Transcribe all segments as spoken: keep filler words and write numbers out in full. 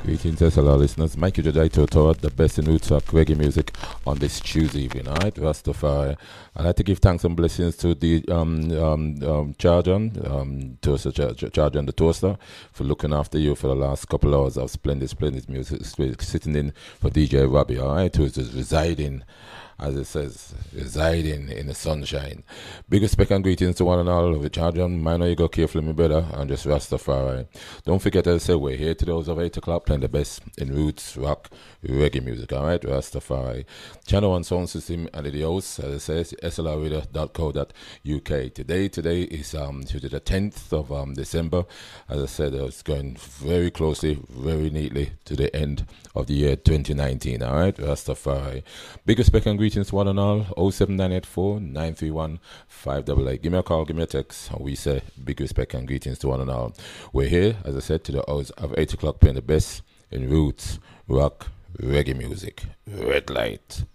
Greetings, S L R listeners. Mikey Jedi Toto, the best in roots rock reggae music on this Tuesday evening. All right, Rastafari. I'd like to give thanks and blessings to the um um, um Charjan, um Toaster Charjan the Toaster, for looking after you for the last couple hours of splendid, splendid music, sitting in for D J Robbie. All right, who's just residing, as it says, residing in the sunshine. Big respect and greetings to one and all. Recharge on, mind how you go carefully, my brother, and just Rastafari. Don't forget, as I said, we're here to those of eight o'clock playing the best in roots, rock, reggae music, alright? Rastafari. Channel one sound system and the house, as I said, S L R radio dot co dot U K. Today, today is um Tuesday the tenth of um December. As I said, it's going very closely, very neatly to the end of the year twenty nineteen, alright? Rastafari. Big respect and greetings to one and all. oh seven nine eight four nine three one five eight eight. Give me a call, give me a text, and we say big respect and greetings to one and all. We're here, as I said, to the hours of eight o'clock playing the best in roots, rock, reggae music. Red light.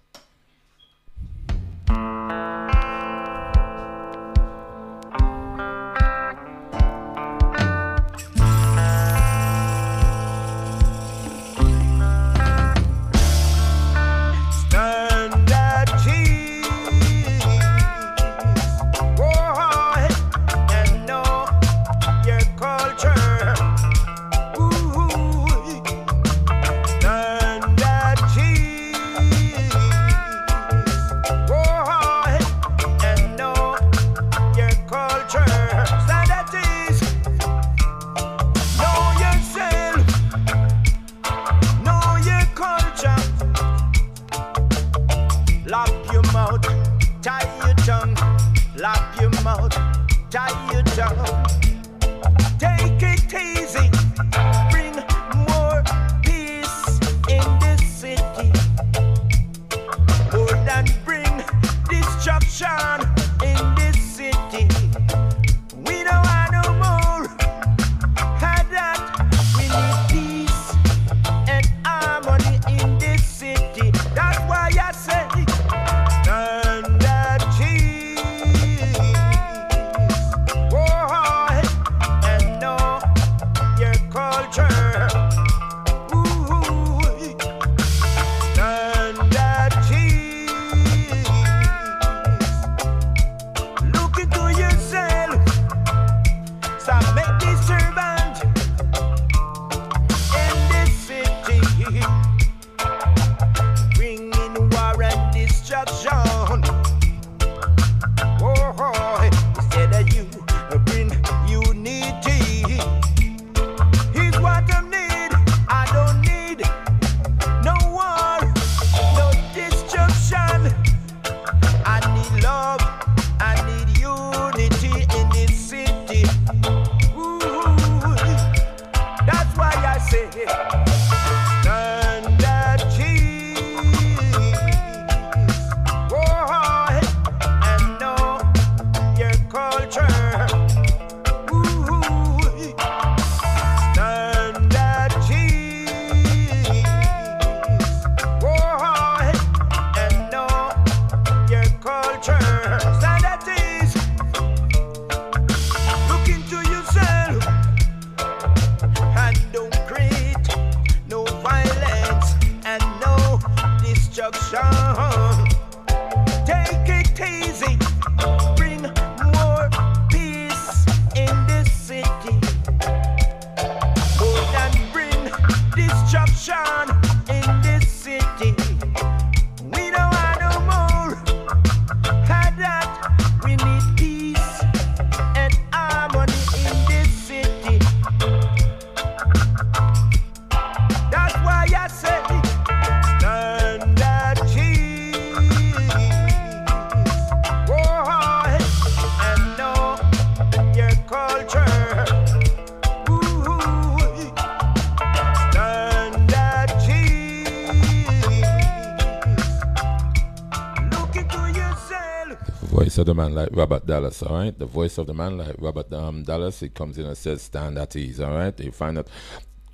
Of the man like Robert Dallas, all right? The voice of the man like Robert um, Dallas, he comes in and says, stand at ease, all right? You find out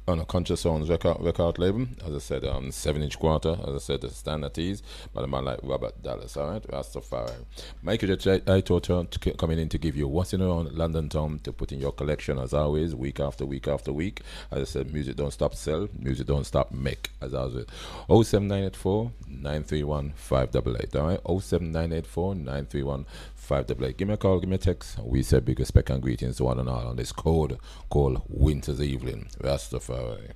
on a Conscious Sounds record, record label. As I said, um, seven inch quarter. As I said, the standard tees. But a man like Robert Dallas, all right? Rastafari. Michael J. Aito coming in to give you what's in around London town to put in your collection as always, week after week after week. As I said, music don't stop sell, music don't stop make. As always, oh seven nine eight four nine three one five eight eight. All right, oh seven nine eight four nine three one five eight eight. Give me a call, give me a text. We say big respect and greetings to one and all on this cold, cold winter's evening. Rastafari.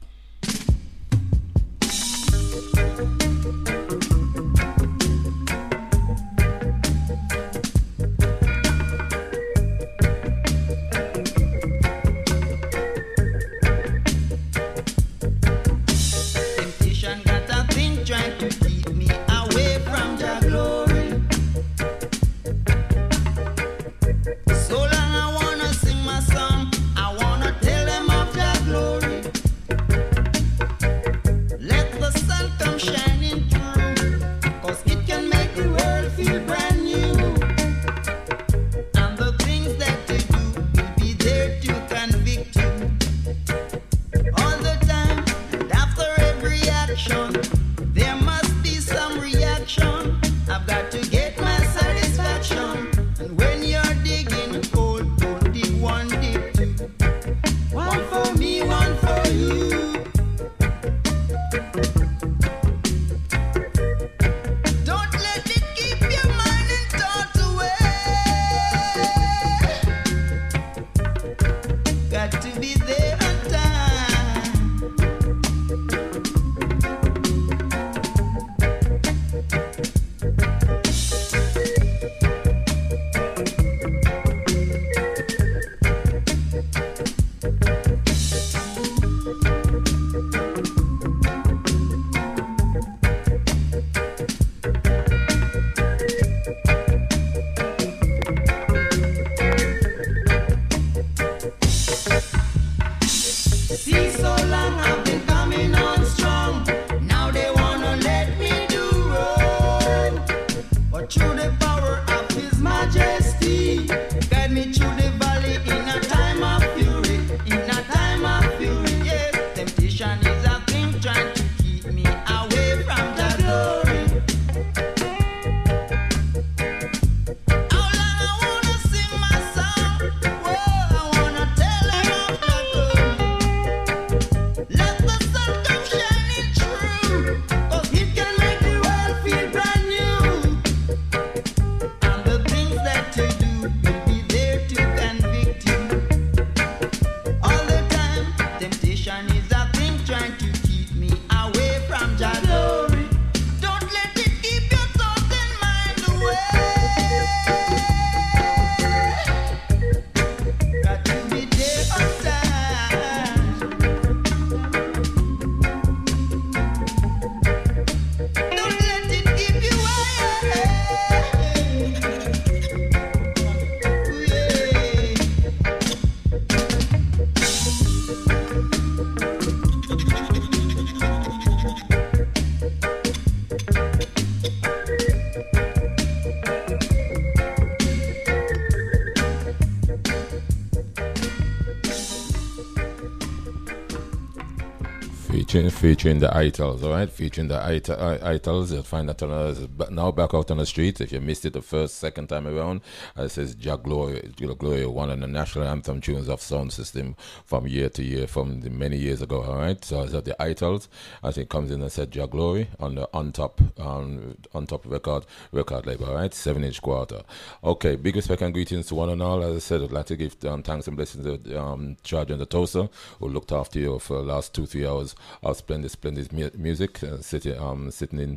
Featuring, featuring the Itals, all right? Featuring the It- I- Itals. You'll find that on us now back out on the streets. If you missed it the first, second time around, uh, it says Jah Glory, Jah Glory, one of the national anthem tunes of sound system from year to year, from the many years ago, all right? So, so the Itals, I think, comes in and said Jah Glory on the on top, um, on top record record label, all right? Seven inch quarter. Okay, big respect and greetings to one and all. As I said, I'd like to give um, thanks and blessings to um, Charge and the Toaster, who looked after you for the last two, three hours. Of splendid, splendid mu- music, uh, sitting, um, sitting in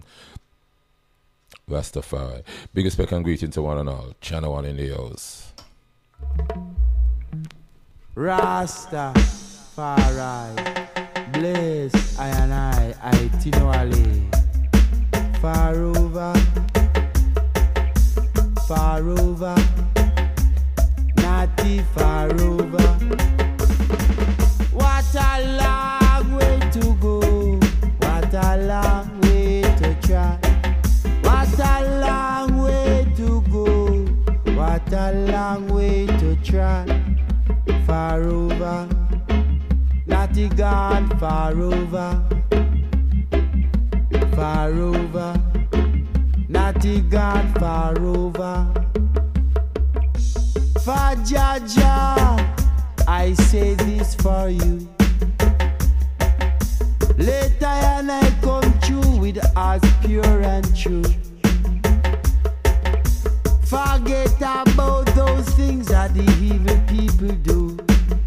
Rastafari. Big respect and greeting to one and all. Channel One in the house. Rastafari, bless I and I, I Tinoale. Far over, far over, naughty far over. What a long way to go, what a long way to try. What a long way to go, what a long way to try. Far over, not Natty gone far over, far over. Natty gone far over. For Jaja, I say this for you. Later and I come true with us pure and true. Forget about those things that the evil people do.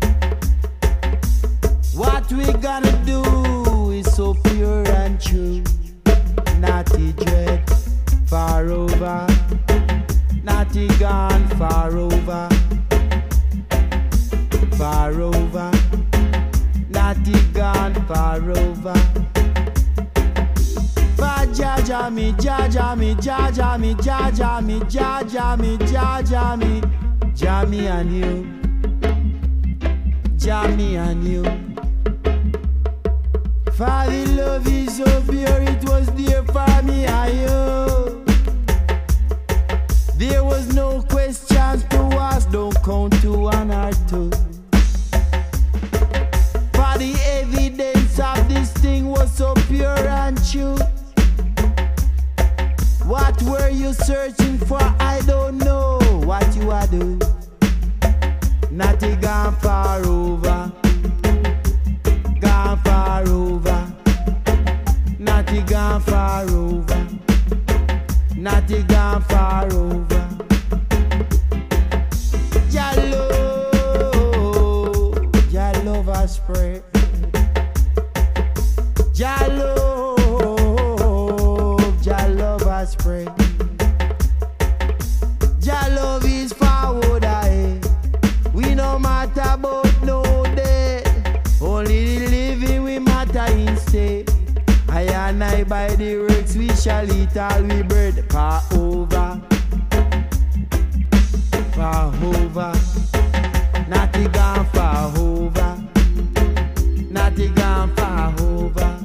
What we gonna do is so pure and true. Natty dread far over, Natty gone far over, far over, Natty gone far over. For Jaja me, Jaja me, Jaja me, Jaja me, Jaja me, Jaja me, Jammy and you, Jammy and you. For the love is so pure, it was there for me and you. There was no questions to ask, don't count to one or two. For the evidence of this thing was so pure and true. What were you searching for? I don't know what you are doing. Natty gone far over, gone far over. Natty gone far over, Natty gone far over. Jah love, Jah love a spread. Jah love, Jah love a spread. Jah love is forward ahead. We no matter about no day. Only the living we matter instead. I and I by the works we shall eat all we bread. Far over, far over. Natty gone far over, Natty gone far over.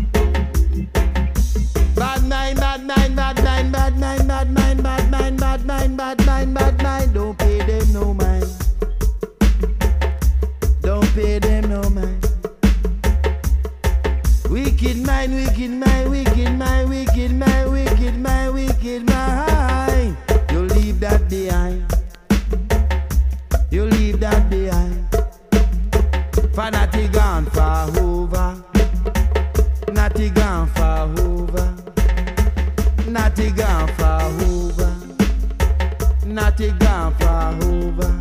Bad mind, bad mind, bad mind, bad mind, bad mind, bad mind, bad mind, bad mind, bad mind. Don't pay them no mind. Don't pay them no mind. Wicked mind, wicked mind, wicked mind, wicked mind, wicked mind, wicked mind. You leave that behind. You leave that behind. For Natty gone far over, Natty gone far over, Natty gone far over, Natty gone far over.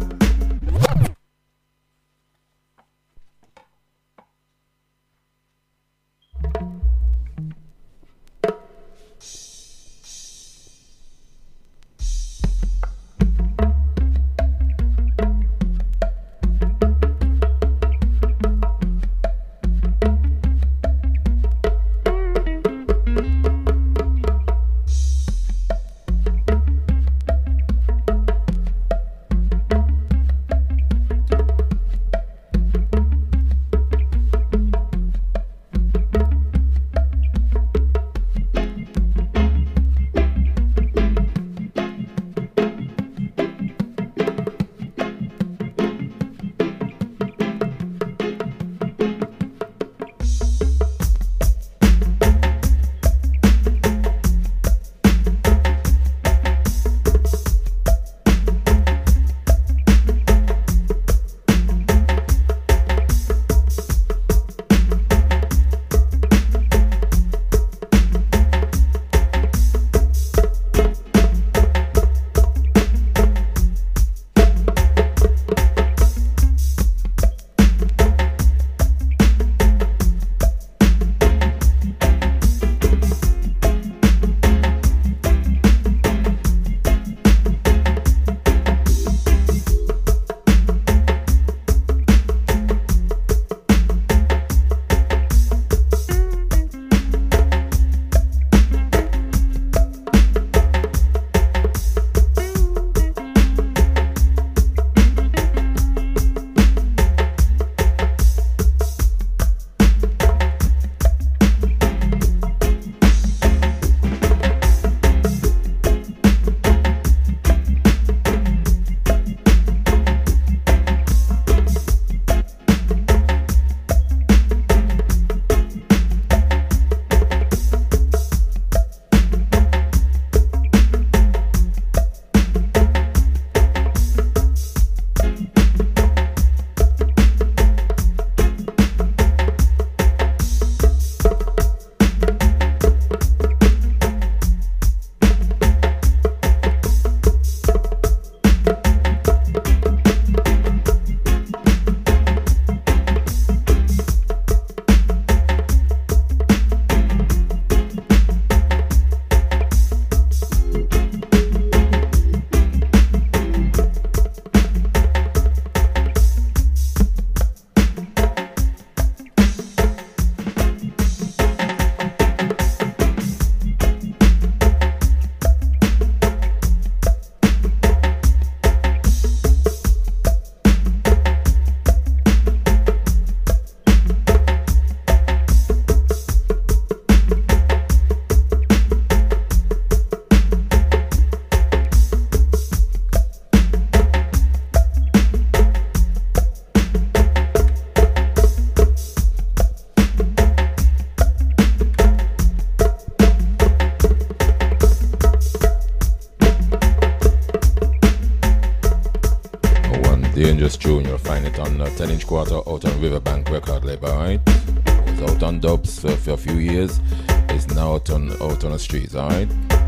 this tune, you'll find it on uh, ten inch quarter out on Riverbank record label, alright? It was out on dubs for, for a few years. It's now out on, out on the streets, alright?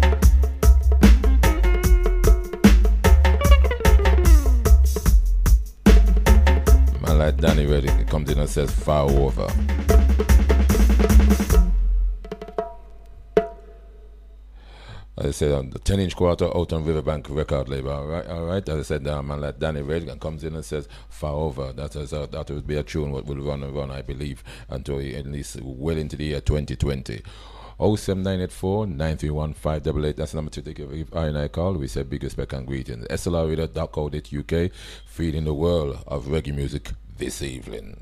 Man like Danny Reddy comes in and says, far over. As I said, on the ten inch quarter out on Riverbank record label, all right, all right. As I said, a man like Danny Red comes in and says, far over. That is a, that would be a tune what will run and run, I believe, until at least well into the year twenty twenty. oh seven nine eight four, nine three one, five eight eight. That's the number to take if I and I call. We say big respect and greetings. S L R radio dot co dot U K, feeding the world of reggae music this evening.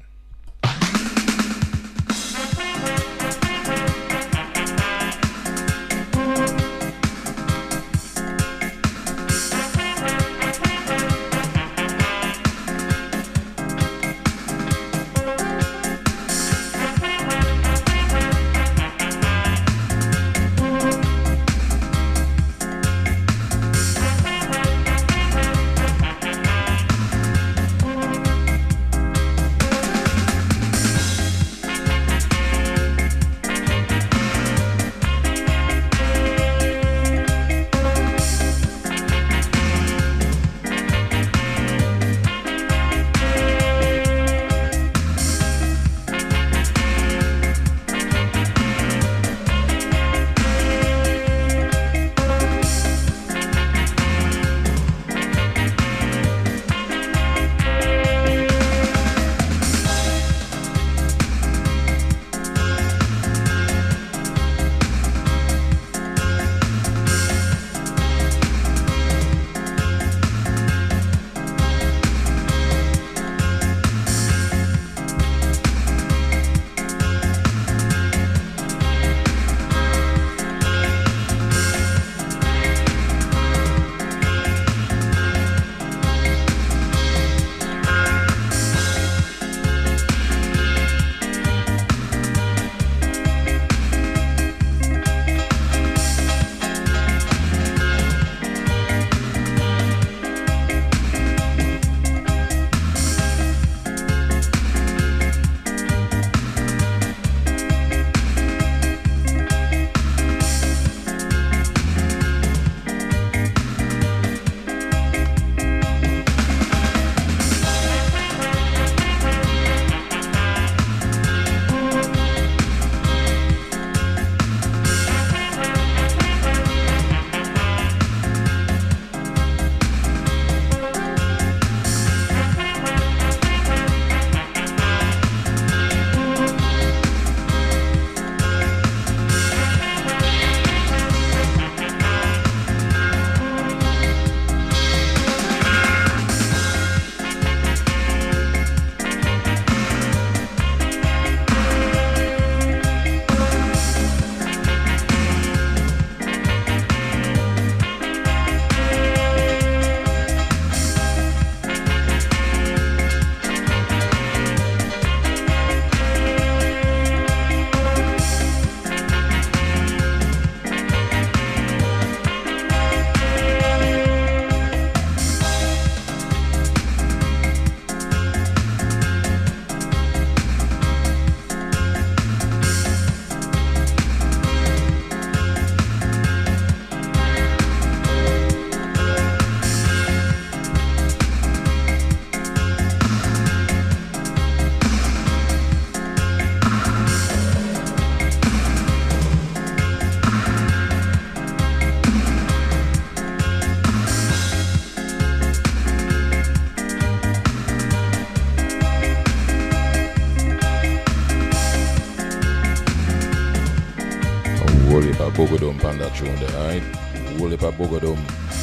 Bogodom Panda tune there, alright? Woolipa Bogodom.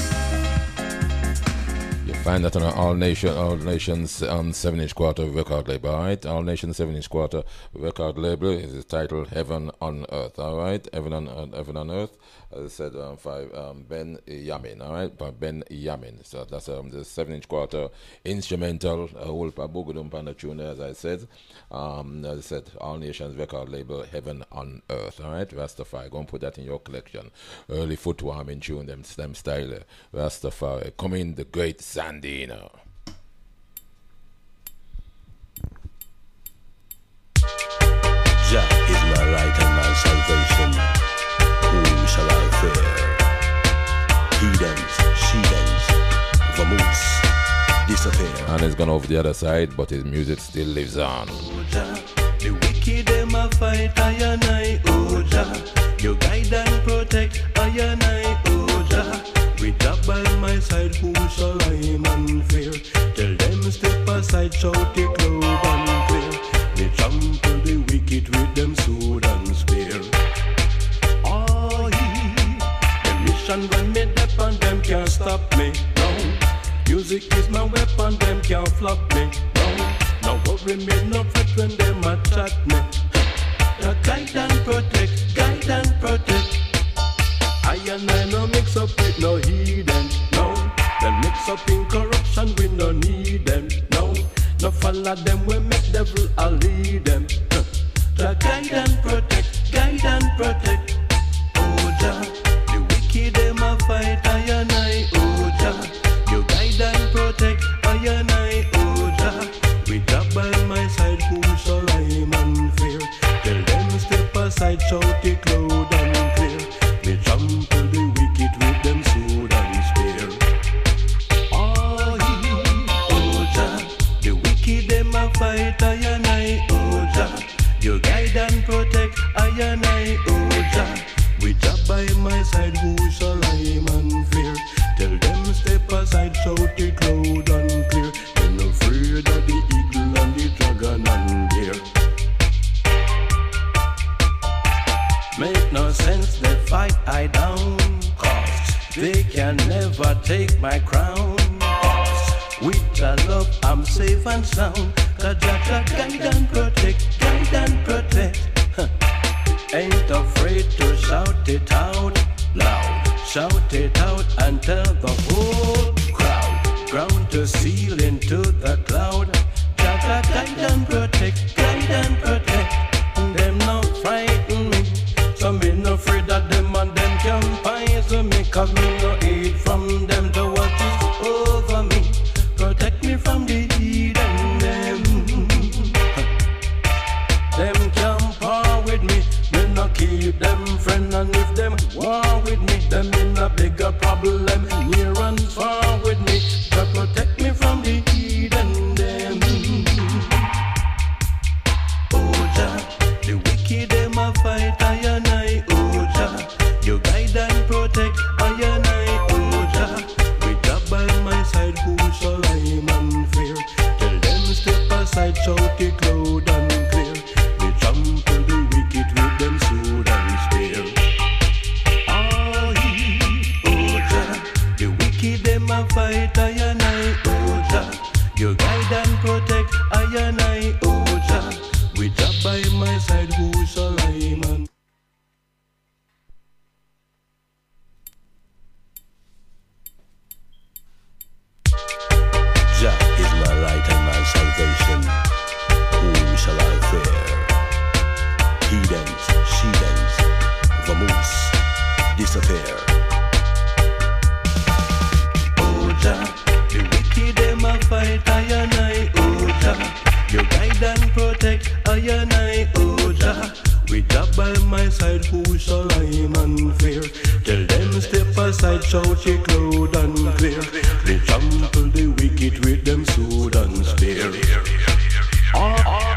You find that on an All Nation, All Nations um, seven inch quarter record label, alright? All Nations seven inch quarter record label is titled Heaven on Earth, alright? Heaven on uh, Heaven on Earth. As I said, um, five um, Ben Yamin, alright? By Ben Yamin. So that's um, the seven inch quarter instrumental uh, Woolipa Bogodom Panda tune there, as I said. Um, as I said, All Nations record label Heaven on Earth, alright? Rastafari, go and put that in your collection. Early foot warming tune, them, them style. Rastafari, come in the great Sandino. disappear. And he's gone over the other side, but his music still lives on. The wicked them a fight, I and I, Oja. You guide and protect, I and I, Oja. With Jah by my side, who shall I man fear? Tell them step aside, shout it loud and clear. They trample the wicked with them sword and spear. Oh, the mission when me dep on them can't stop me, no. Music is my weapon, them can't flop me, no. No worry me, no fret when them attack me. The guide and protect, guide and protect. I and I no mix up with no heathen, no. Them mix up in corruption, we no need them, no. No follow them, we make devil a lead them. The guide and protect, guide and protect. Oh Jah, the wicked them a fight, I and I, oh Jah. You guide and protect, I and I, oh Jah. With Jah by my side, who shall I man fear? Tell them step aside, shout it loud and clear. Me trample the wicked with them sword and spear. Oh, oh Jah, the wicked them a fight, I and I, oh Jah. You guide and protect, I and I, oh Jah. With Jah by my side, who shall I man fear? Tell them step aside, shout it loud and clear. They're not afraid of the eagle and the dragon and deer. Make no sense, they fight I down, cause they can never take my crown. Cause with Jah love I'm safe and sound. Cause Jah Jah guide and protect, guide and protect. Ain't afraid to shout it out loud. Shout it out and tell the whole crowd. Ground to seal into the cloud. Jah Jah guide and protect, guide and protect. Them not frighten me, so me no afraid of them and them can poison me. Cause me no aid from them to what is over me. Protect me from the heathen them. Them can par with me, me no keep them friend. And if them war with me, them in a bigger problem. Near and far with me, to protect me from the heathen them. Oh Jah, the wicked them a fight, I and I, oh Jah. You guide and protect, I and I, oh Jah. With Jah by my side, who shall I man fear? Tell them step aside, shout it loud and clear. They trample the wicked with them sword and spear. Oh, oh Jah, the wicked them a fight, I and I, oh Jah. You guide and protect, I and I, oh Jah. With Jah by my side, who shall I man? Jah is my light and my salvation. Whom shall I fear? Heathens, sheathens, vamoose, disappear. Oh Jah, the wicked them a fight, I and I, oh Jah. You guide and protect, I and I, oh Jah. With Jah by my side, who shall I man fear? Tell them step aside, shout it loud and clear. They trample the wicked with them sword and spear. Oh, oh, oh.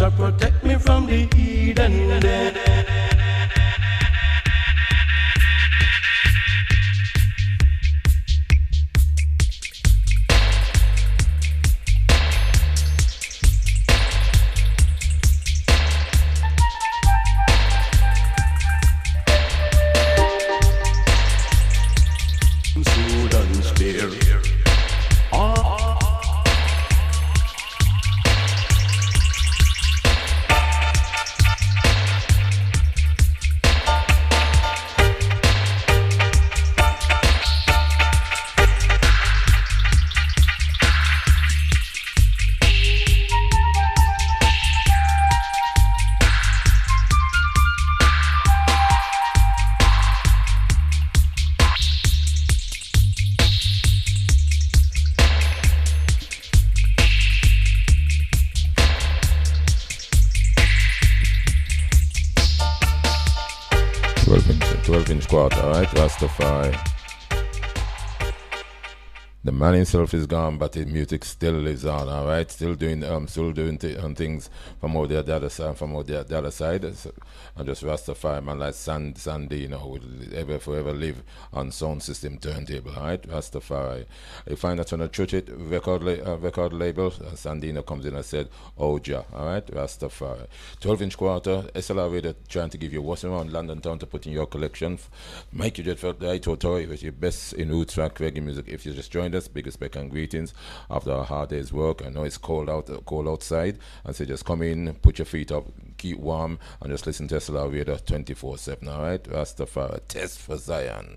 Jah protect me from the heathen dead. twelve inch quarter, right? Rastafari. The man himself is gone, but the music still lives on, all right? Still doing, um, still doing th- um, things from out there, the other side, from out there, the other side. So, and just Rastafari, man, like Sand, Sandy, you know, will ever forever live on sound system turntable, all right? Rastafari. You find that on a Church It record la- uh, record label. Uh, Sandino comes in and said, Oja, all right? Rastafari. twelve inch quarter. S L R Radio trying to give you what's around London town to put in your collection. Mike, you just felt the right authority with your best in roots rock reggae music. If you just joined us, big respect and greetings after a hard day's work. I know it's cold out, uh, cold outside, and so just come in, put your feet up, keep warm, and just listen to S L R Radio twenty-four seven. All right, Rastafari, test for Zion.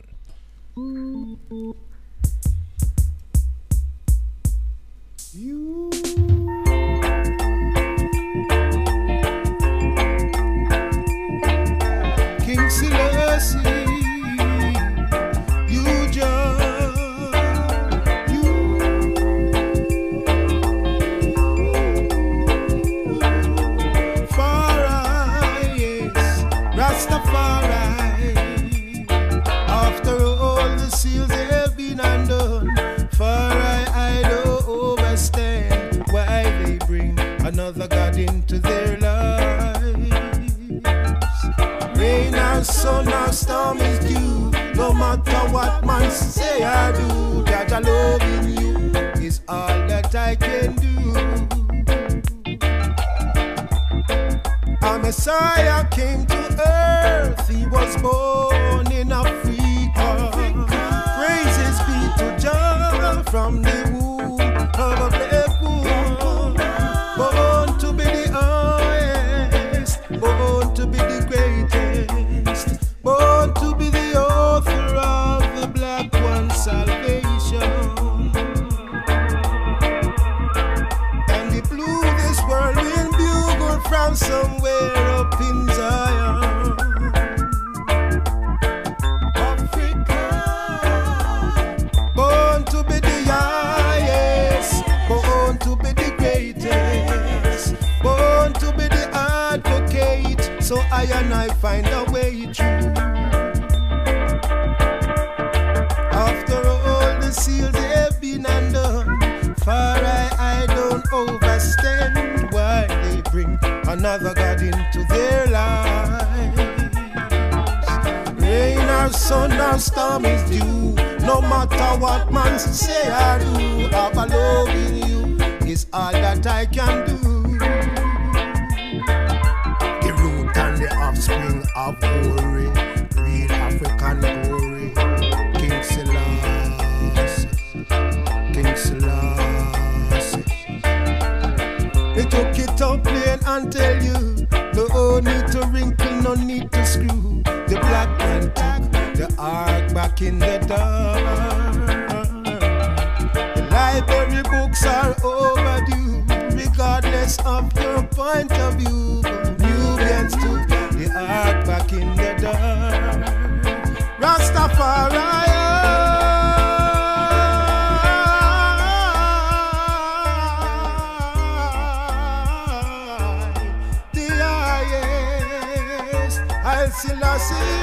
You. King Selassie, you just. Rastafari, after all the seals have been undone, for I, I don't overstand why they bring another God into their lives. Rain or sun or storm is due, no matter what man say I do, that I love in you is all that I can do. A Messiah came to earth, he was born in Africa. Africa. Praises be to Jah from the womb of a black woman. Born to be the highest, born to be the greatest, born to be the author of the black one's salvation. And he blew this whirlwind bugle from somewhere up in Zion. Africa, born to be the highest, born to be the greatest, born to be the advocate, so I and I find a way through. After all the seals have been undone, for I, I don't overstand why they bring another God into their lives. Rain or sun or storm is due, no matter what man say I do, have a love in you is all that I can do. The root and the offspring of glory, real African glory. King Selassie, King Selassie. They took it up plain and tell you, no need to wrinkle, no need to screw. The black man took the ark back in the dark. The library books are overdue, regardless of your point of view. Nubians took the ark back in the dark. Rastafari. Selassie,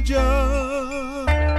Jah.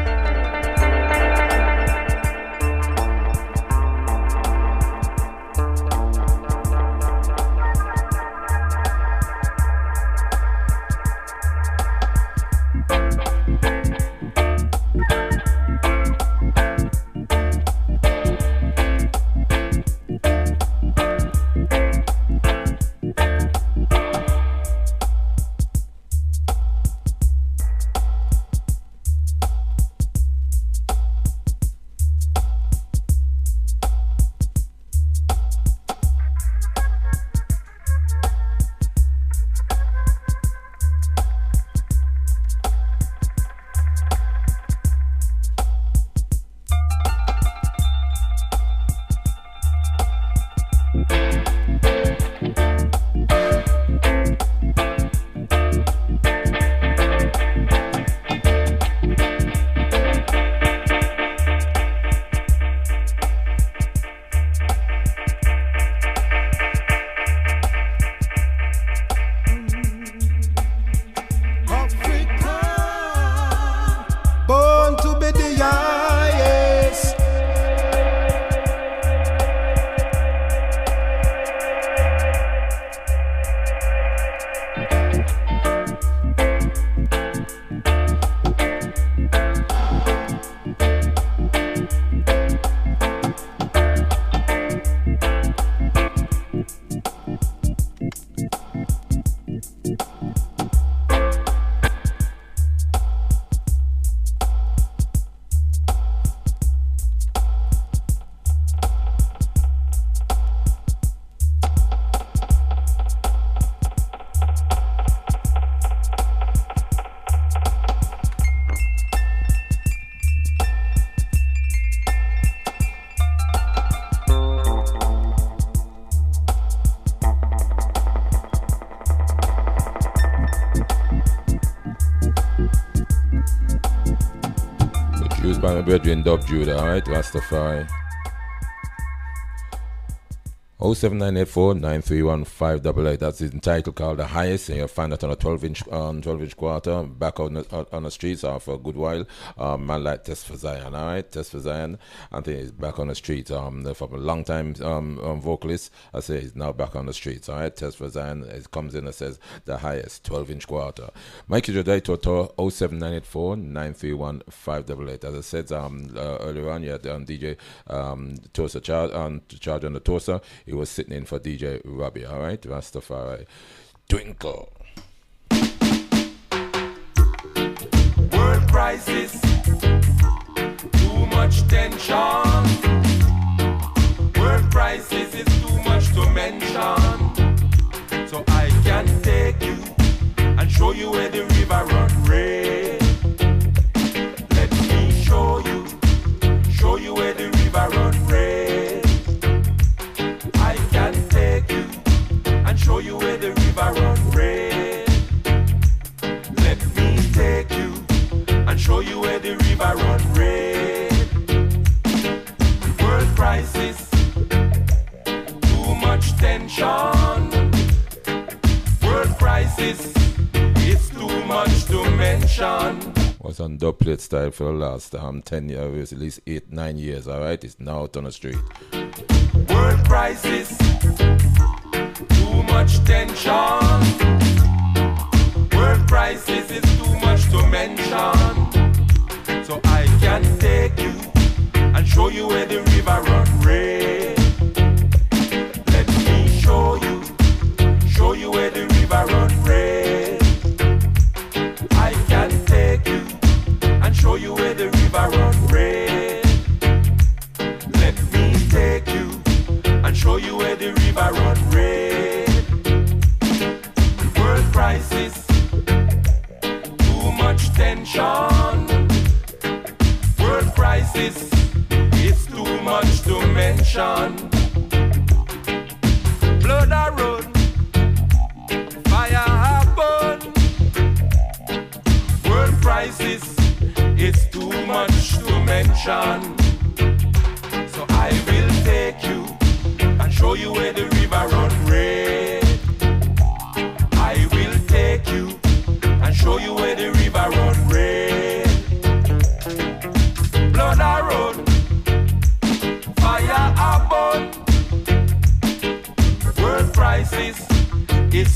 My brethren, Dub Judah, alright, Rastafari. oh seven nine eight four nine three one five eight eight. That's the title called The Highest, and you'll find it on a twelve inch um, twelve inch quarter back on the, on the streets uh, for a good while. Um, man like Test for Zion, alright, Test for Zion. I think he's back on the streets. Um, from a long time um, um, vocalist, I say he's now back on the streets, alright. Test for Zion, it comes in and says The Highest, twelve inch quarter. Mikey Jodai Toto oh seven nine eight four nine three one five eight eight. As I said um, uh, earlier on, you had um, D J um, Tosa charge on charge on the Tosa. He was sitting in for D J Robbie, alright? Rastafari. Twinkle. World crisis, too much tension. World crisis is too much to mention. So I can take you and show you where the river run red. Let me show you, show you where the river run red. Show you where the river run red. Let me take you and show you where the river run red. World crisis, too much tension. World crisis, it's too much to mention. Was on dub plate style for the last um, ten years, at least eight, nine years, alright? It's now out on the street. World crisis, too much tension. World crisis is too much to mention. So I can take you and show you where the river run red. Let me show you, show you where the river run red. I can take you and show you where the river run red. Let me take you and show you where the river run red. World crisis, too much tension. World crisis, it's too much to mention. Blood a run, fire happen. World crisis, it's too much to mention. So I will take you and show you where the river run red. I will take you and show you where the river run red.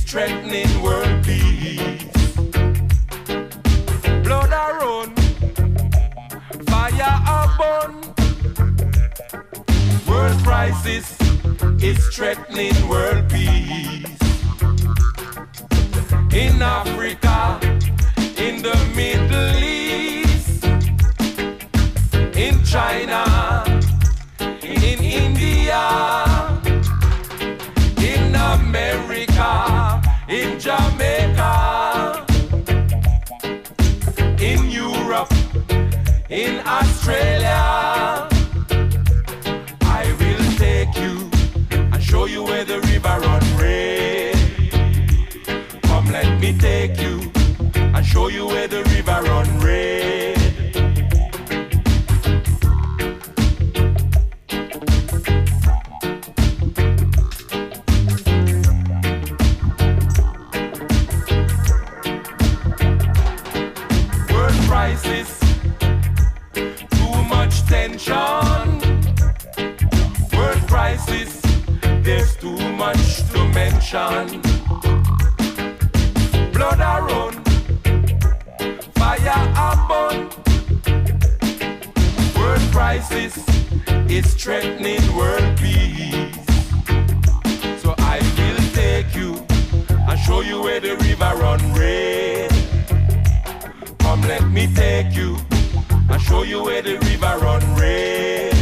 threatening world peace. Blood a run, fire a burn. World crisis is threatening world peace. In Africa, in the Middle East, in China, in India, in America, in Jamaica, in Europe, in Australia. I will take you and show you where the river run red. Come, let me take you and show you where the river run red. World crisis, too much tension. World crisis, there's too much to mention. Blood a run, fire a burn. World crisis is threatening world peace. So I will take you and show you where the river run red. Come, let me take you and show you where the river run red.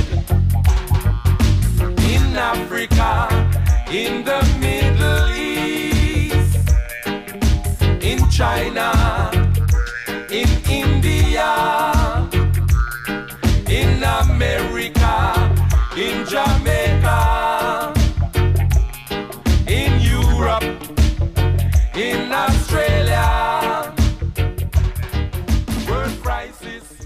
In Africa, in the Middle East, in China, in India, in America, in Jamaica, in Europe, in Australia. World crisis.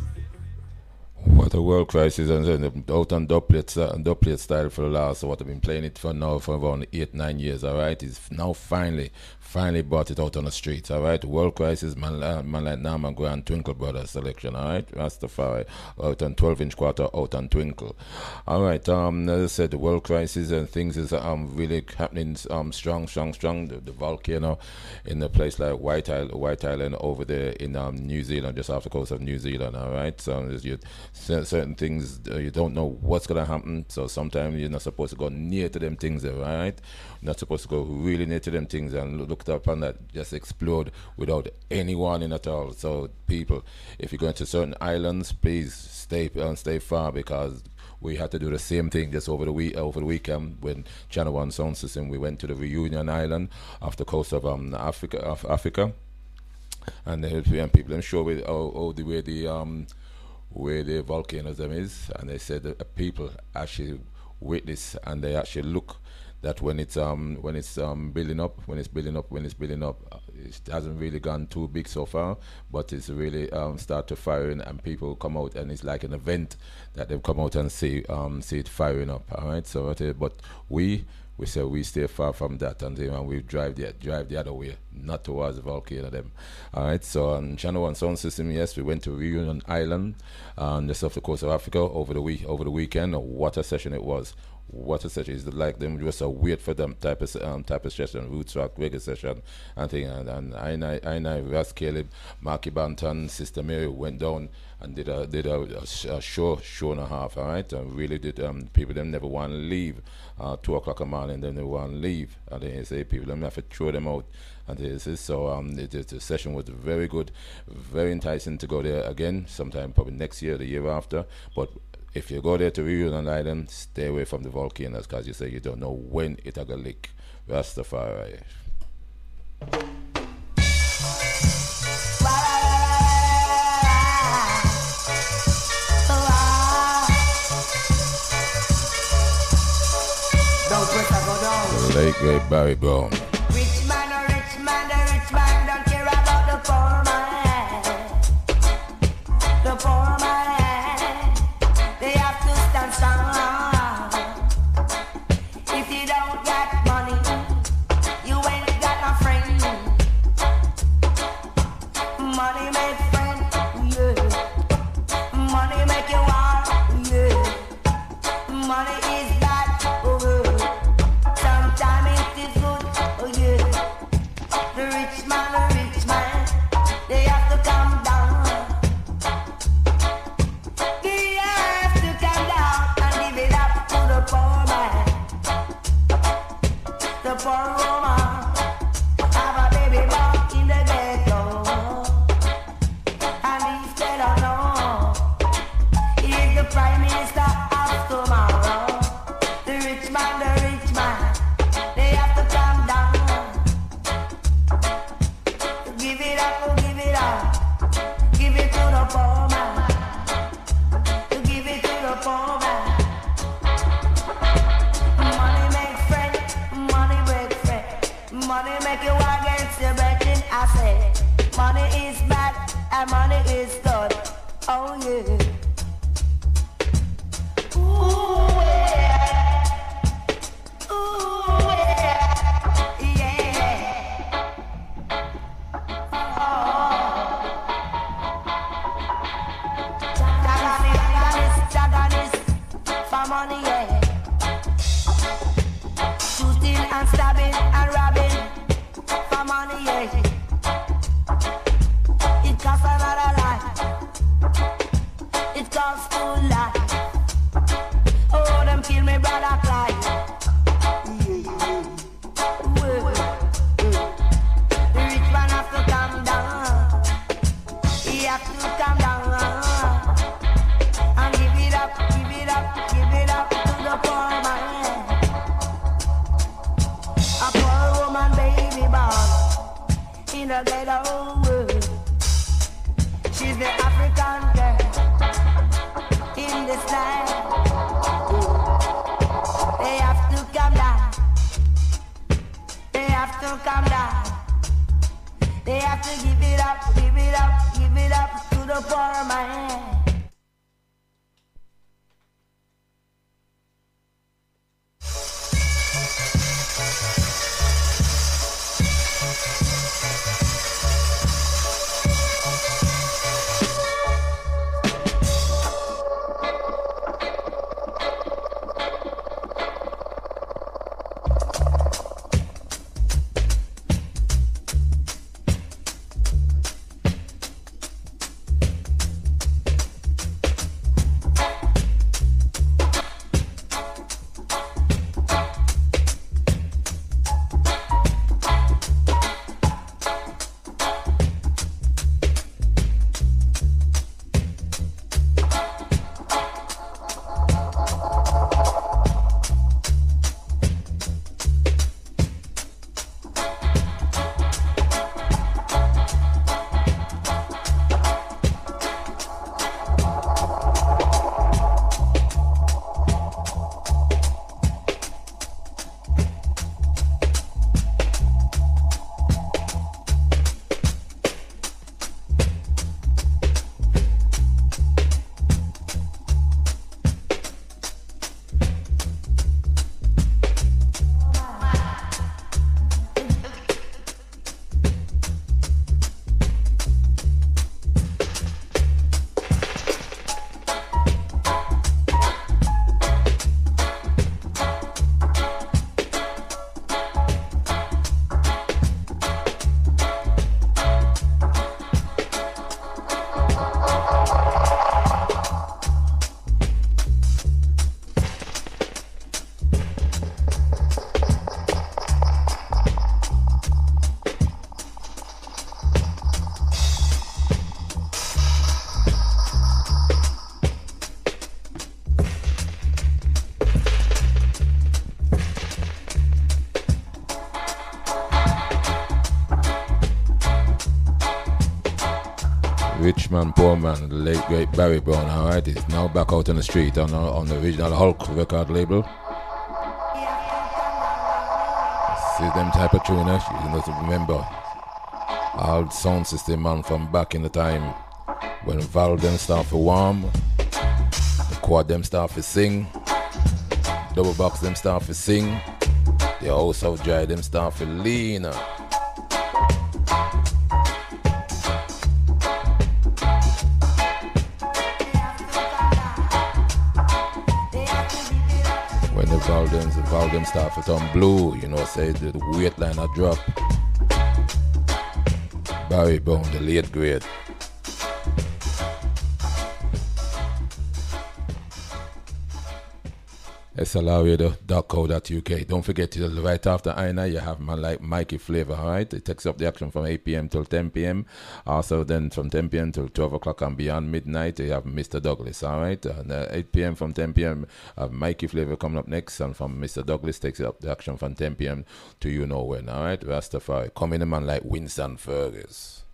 What a world crisis, and then out on dubplate, uh, dubplate style for the last, what I've been playing it for now for around eight, nine years, alright? It's now finally, finally brought it out on the streets, alright? World crisis, man, uh, man like Norman Gray and Twinkle Brothers selection, alright? Rastafari, out on twelve inch quarter, out on Twinkle. Alright, um, as I said, the world crisis and things is um really happening um strong, strong, strong. The, the volcano in a place like White Island, White Island over there in um New Zealand, just off the coast of New Zealand, alright? So there's you, certain things uh, you don't know what's gonna happen, so sometimes you're not supposed to go near to them things there, right? You're not supposed to go really near to them things and look up on that just explode without any warning at all. So people, if you're going to certain islands, please stay and stay far, because we had to do the same thing just over the week over the weekend when Channel One Sound System. We went to the Reunion Island off the coast of um Africa of Africa, and then people them show with oh, oh the way the um where the volcanoes them is, and they said that people actually witness and they actually look that when it's um when it's um building up, when it's building up, when it's building up, uh, it hasn't really gone too big so far, but it's really um start to firing, and people come out, and it's like an event that they've come out and see um see it firing up. All right, so uh, but we. We say we stay far from that, and then we drive the drive the other way, not towards the volcano. Them, all right. So on Channel One Sound System, yes, we went to Reunion Island, on the south coast of Africa over the week over the weekend. What a session it was! What a session! It's like them just a wait for them type of um, type of session, roots rock reggae session, and thing. And and I and I, I and I, Ras Caleb, Marky Banton, Sister Mary went down and did a did a, a, a show show and a half. All right, and really did. Um, people them never want to leave. Uh, two o'clock in the morning, then they want to leave, and then they say people them have to throw them out, and they say so. Um, the, the, the session was very good, very enticing to go there again. Sometime probably next year, the year after. But if you go there to Reunion Island, stay away from the volcanoes, because you say you don't know when it'll go leak. Rastafari. Late great Barry Brown. Rich man, a rich man, a rich man don't care about the poor man. The poor man, they have to stand strong. If you don't got money, you ain't got no friend. Money make friend, yeah. Money make you want, yeah. Money is that, oh, yeah. Sometimes it is good, oh yeah. my money is done. Oh yeah. Ooh yeah. Ooh yeah. Yeah. Oh. Jaganis, Jaganis, for money, yeah. Shooting and stabbing and robbing for money, yeah. It costs another life. It costs two life. Oh, them kill me brother Clyde. Yeah. Well, the rich man have to calm down. He have to calm down. And give it up, give it up, give it up to the poor man. A poor woman baby born in a ghetto world. She's the African girl in this land. They have to come down. They have to come down. They have to give it up, give it up, give it up to the poor man. Rich man, poor man, the late great Barry Brown, alright, is now back out on the street on, on the original Hulk record label. See them type of tuner, you know, to remember all sound system man from back in the time when valve them start to warm, the quad them start to sing, double box them start to sing, the house of dry them start to lean. When the volumes, the volume start to turn blue, you know, say the weight line a drop. Barry Brown, the late grade. S L R radio dot co dot U K. Don't forget to right after I N I you have man like Mikey Flavor, alright? It takes up the action from eight p.m. till ten p.m. Also then from ten p.m. till twelve o'clock and beyond midnight you have Mister Douglas, alright? And uh, eight p.m. from ten p.m. Uh, Mikey Flavor coming up next, and from Mister Douglas takes up the action from ten p.m. to you know when, alright? Rastafari. Come in a man like Winston Fergus.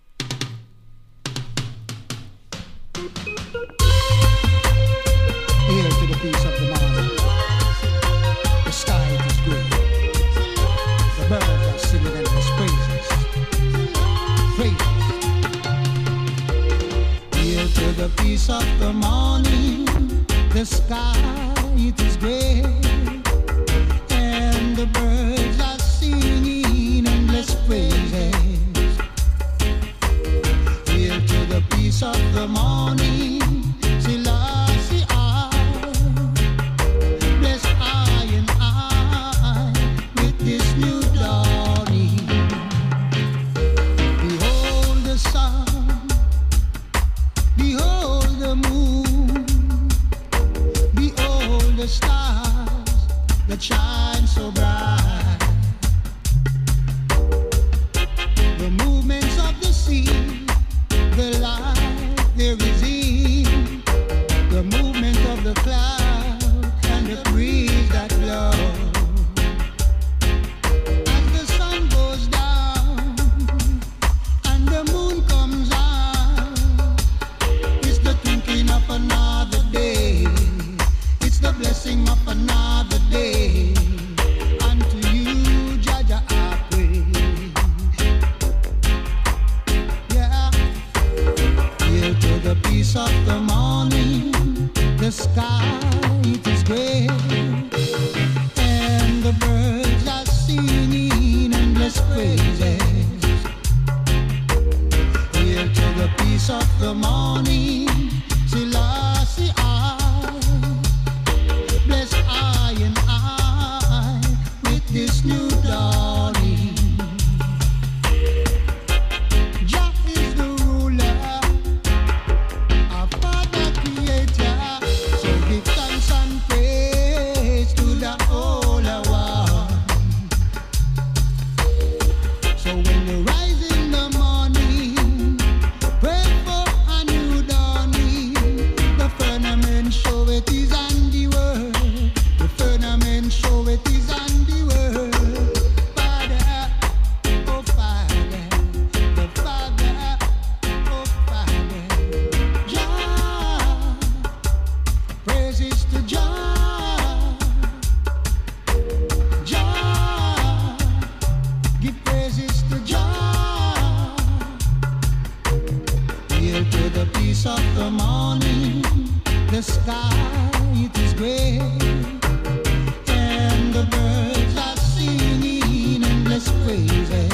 Hail to the peace of the morning. The sky is green. The birds are singing endless praises. Praises. the peace of the morning, the sky it is gray, and the birds are singing endless praises. Hail to the peace of the morning, Selassie I, bless I and I with this new dawning. Behold the sun, behold the moon, behold the stars that shine so bright. The movements of the sea, the light there is in the movement of the cloud and the breeze that blows. As the sun goes down and the moon comes out, it's the twinkling of another day. It's the blessing of another day. Unto you, Jaja, I pray. Yeah. Hail to the peace of the morning, the sky it is gray, and the birds are singing endless praises. Hail to the peace of the morning, Selassie I, bless I and I with this new dawning. Jah is the ruler, our Father Creator, so give thanks and praise to the Holy One. So when you rise in the morning, pray for a new dawning. The firmament show it is handiwork. The firmament show it is handiwork. Father, oh Father, the Father, oh Father. Jah, praises to Jah. Jah, give praises to Jah. Hail to the peace of the morning, the sky it is gray, and the birds are singing endless praises.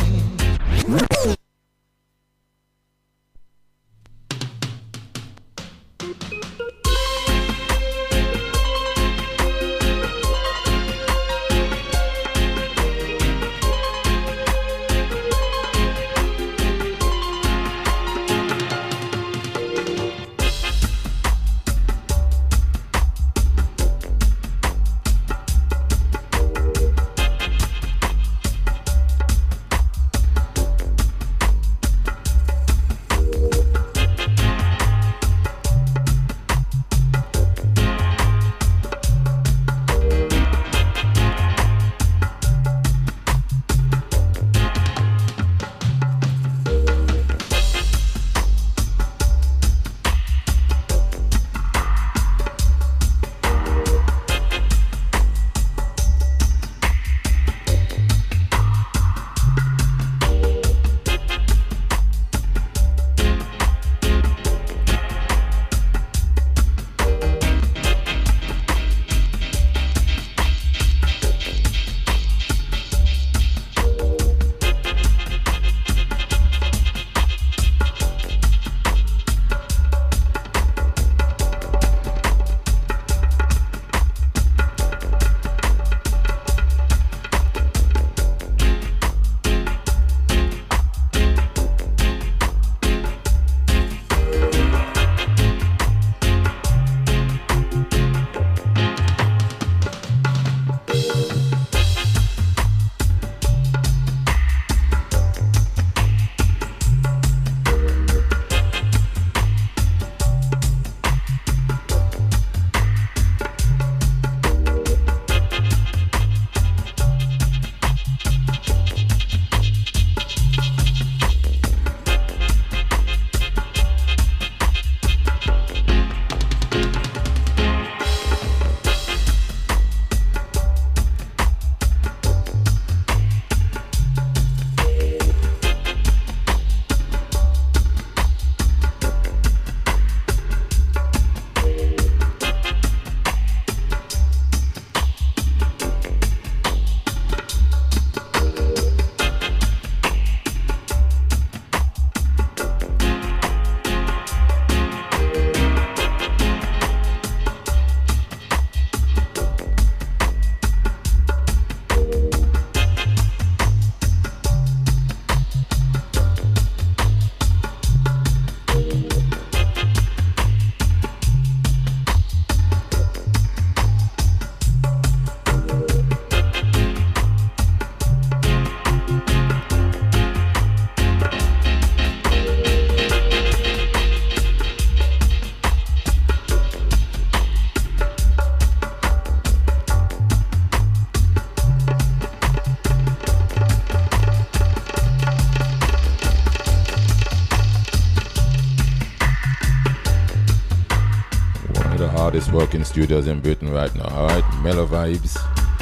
hardest working studios in Britain right now. Alright, Mellow Vibes.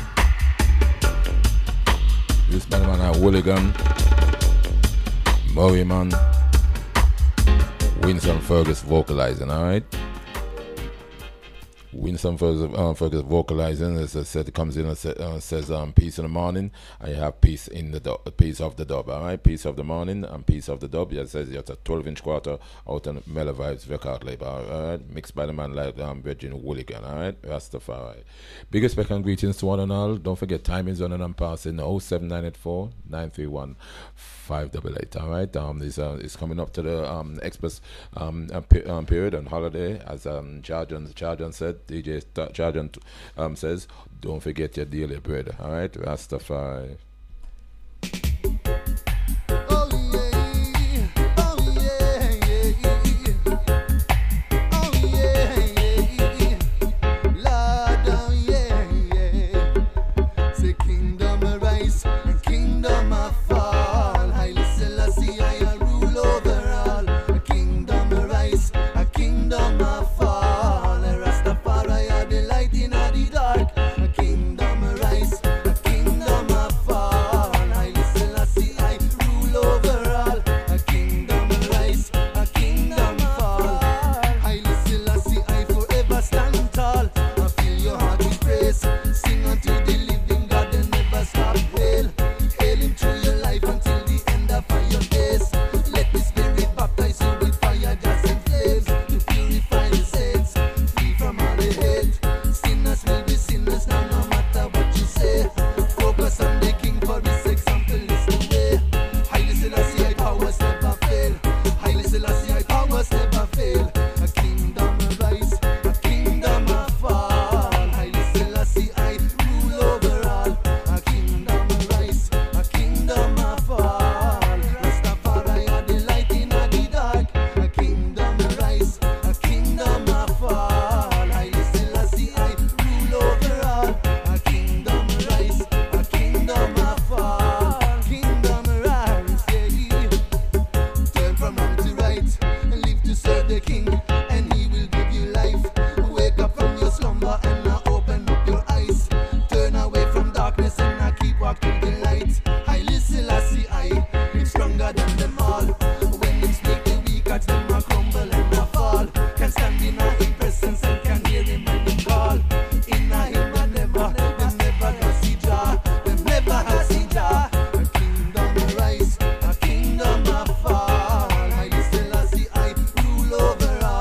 This man a Hooligan, Murray man, Winston Fergus vocalizing, alright? Winston Fergus, uh, Fergus vocalizing, as I said, it comes in and say, uh, says um, peace in the morning, and you have peace in the dub, peace of the dub, alright? Peace of the morning and peace of the dub. Yeah, it says it's a twelve inch quarter out on Mellow Vibes record label, alright? Mixed by the man like um, Virgin Hooligan, alright? Rastafari. Big respect and greetings to one and all. Don't forget, time is running and passing. oh seven nine eight four, nine three one, five eight eight, alright? Um, this uh, is coming up to the um, Express um, uh, pe- um, period on holiday, as um, Charjan, Charjan said. D J Charjan um, says, don't forget your daily bread, alright? Rastafari. Oh yeah, oh yeah, yeah. Oh yeah, yeah. Lord, oh yeah, yeah. Say kingdom arise and kingdom a fall. Haile Selassie, I rule over all. A kingdom arise, a kingdom a fall. Over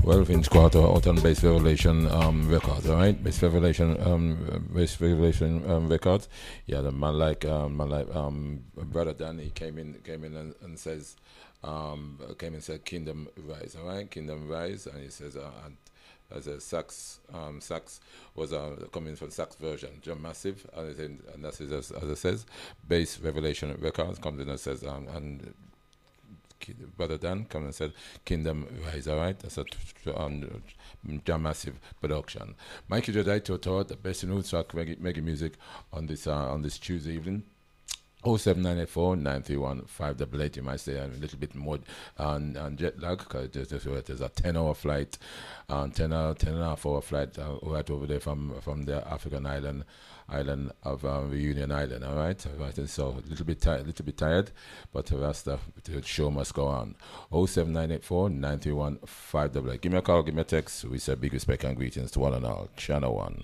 twelve inch quarter out on Bass Revelation um, Records, alright? Bass Revelation um, Bass Revelation um, Records. Yeah, the man like um, man like um, Brother Dan, he came in came in and, and says um, came and said Kingdom Rise, alright? Kingdom Rise, and he says uh, and as a sax um, sax was uh, coming from sax version, John Massive, and, it, and that's as, as it says, Bass Revelation Records comes in and says um, and Brother Dan come and said Kingdom Rise, alright? That's a um, John Massive production. Mikey Jodaito taught the best in roots rock reggae, reggae music on this uh, on this Tuesday evening. oh seven nine eight four nine three one five double eight. You might say a little bit more on, on jet lag because there's a ten hour flight, um, ten hour, ten and a half hour flight uh, right over there from from the African island island of um, Reunion Island. All right, right. And so a little bit tired, little bit tired, but the rest of the show must go on. oh seven nine eight four nine three one five double eight. Give me a call, give me a text. We say big respect and greetings to one and all. Channel One.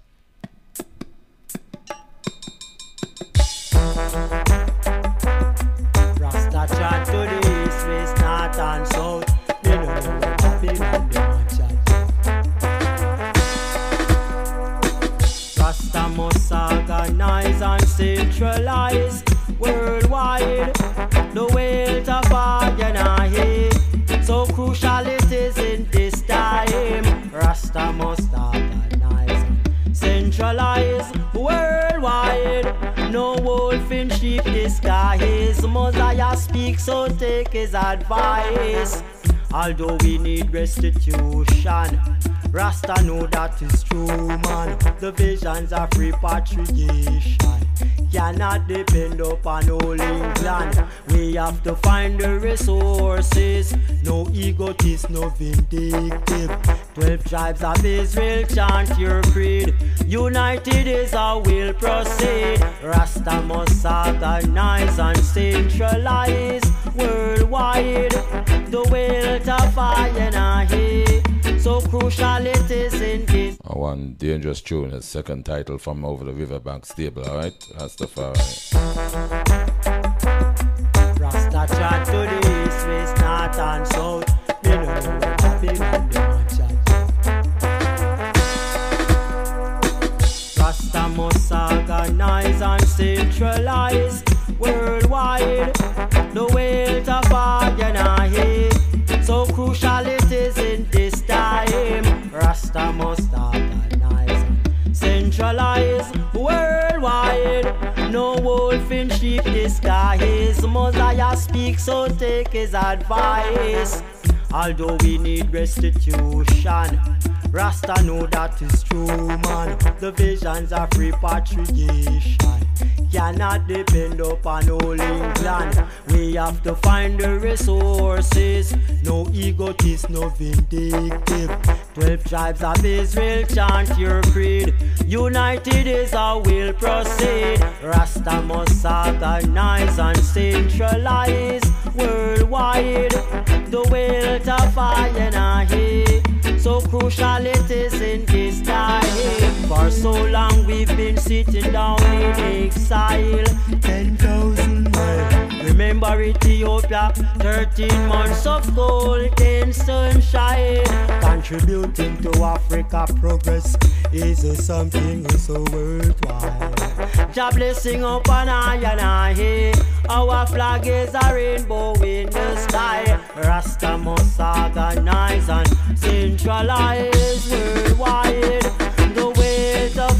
Rasta chat to the east, west, north and south. They don't know what Babylon they want chat. Rasta must organize and centralize worldwide the wealth of Ayanahi. So crucial it is in this time. Rasta must organize and centralize worldwide. No wolf in sheep disguise. Mosiah speaks, so take his advice. Although we need restitution, Rasta know that is true, man. The visions of repatriation cannot depend upon old England. We have to find the resources. No egotist, no vindictive. Twelve tribes of Israel chant your creed. United is how we'll proceed. Rasta must organize and centralize worldwide the wealth of Ayanahi. So crucial it is in this. One dangerous tune, a second title from Over the Riverbank Stable, alright? Rastafari. Rasta chat to the east, west, north and south. They don't know what Babylon they want chat. Rasta must organize and centralize worldwide the wealth of Ayanahi. So crucial it is in this time. Rasta must organize and centralize worldwide. No wolf in sheep disguise. Mosiah speaks, so take his advice. Although we need restitution, Rasta know that is true, man. The visions of repatriation cannot depend upon old England. We have to find the resources. No egotist, no vindictive. Twelve tribes of Israel chant your creed. United is how we'll proceed. Rasta must organize and centralize worldwide the wealth of Ayanahi. So crucial it is in this time. For so long we've been sitting down in exile. Ten thousand miles. Remember Ethiopia, thirteen months of golden sunshine. Contributing to Africa progress is a something so worthwhile. Jah blessing upon Ayanahi. Our flag is a rainbow in the sky. Rasta must organize and centralize worldwide the weight of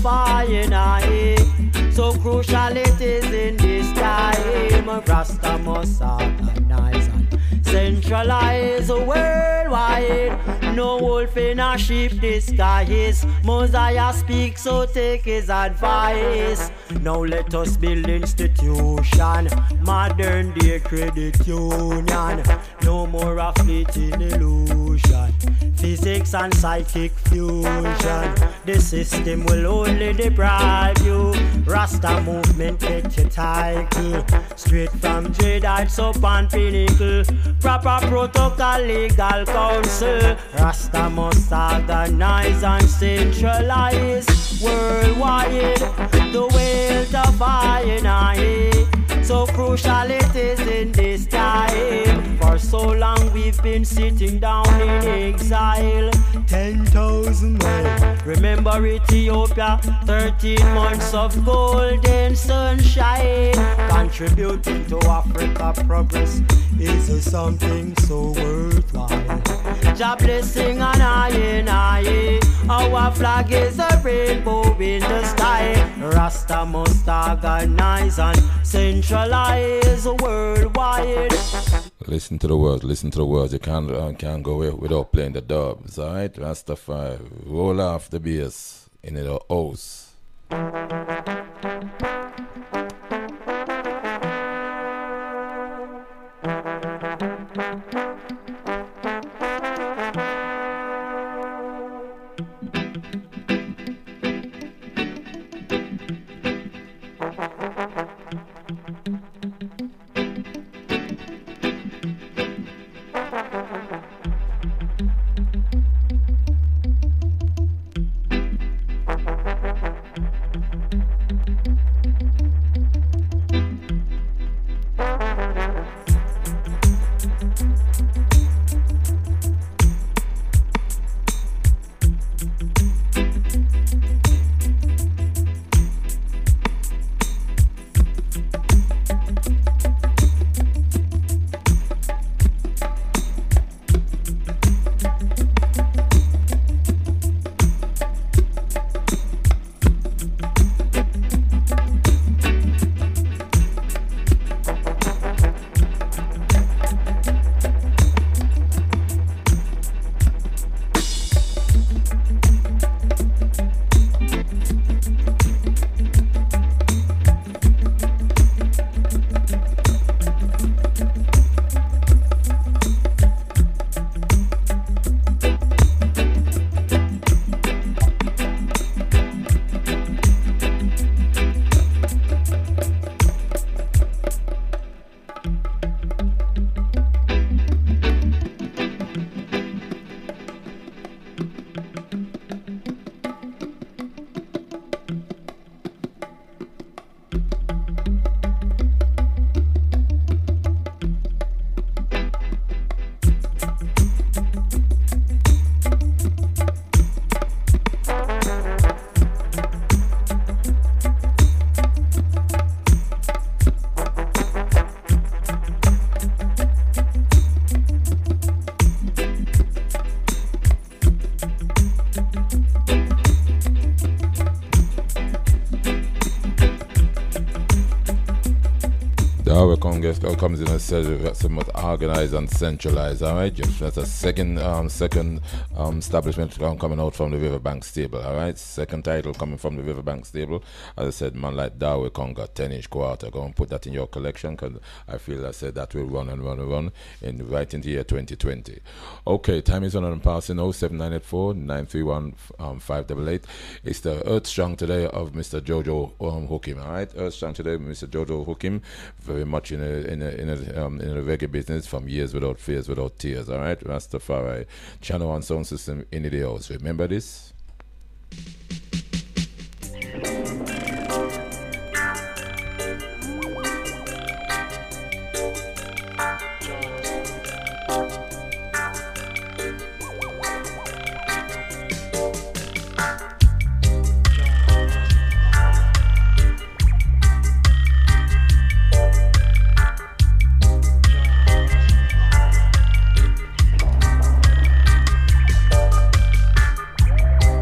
Ayanahi. So crucial it is in this time. Rasta must organize and centralize worldwide. No wolf in a sheep disguise. Mosiah speaks, so take his advice. Now let us build institution, modern day credit union. No more of fleeting illusion, physics and psychic fusion. The system will only deprive you. Rasta movement get you title. Straight from Dreadites up on Pinnacle. Proper protocol, legal counsel. Rasta must organize and centralize worldwide the wealth of Ayanahi. So crucial it is in this time. For so long we we've been sitting down in exile. Ten thousand men. Remember Ethiopia, thirteen months of golden sunshine. Contributing to Africa progress is a something so worthwhile. Jah blessing and I and I. Our flag is a rainbow in the sky. Rasta must organize and centralize worldwide. Listen to the words, listen to the words. You can't, uh, can't go away without playing the dubs, alright? Rastafari, roll off the bass in the house. Comes in and says that's somewhat organized and centralized. All right, just that's a second, um, second um, establishment um, coming out from the Riverbank stable. All right, second title coming from the Riverbank stable. As I said, man like Darwin Conga, ten inch quarter. Go and put that in your collection because I feel I said that will run and run and run in right into year twenty twenty. Okay, time is on and passing. Oh seven nine eight four nine three one five eight eight. It's the Earth Strong today of Mister Jojo um, Hookim. All right, Earth Strong today, Mister Jojo Hookim, very much in a in a in a, um, in a reggae business from years without fears, without tears. All right, Rastafari, channel one sound system in the house. Remember this. Thank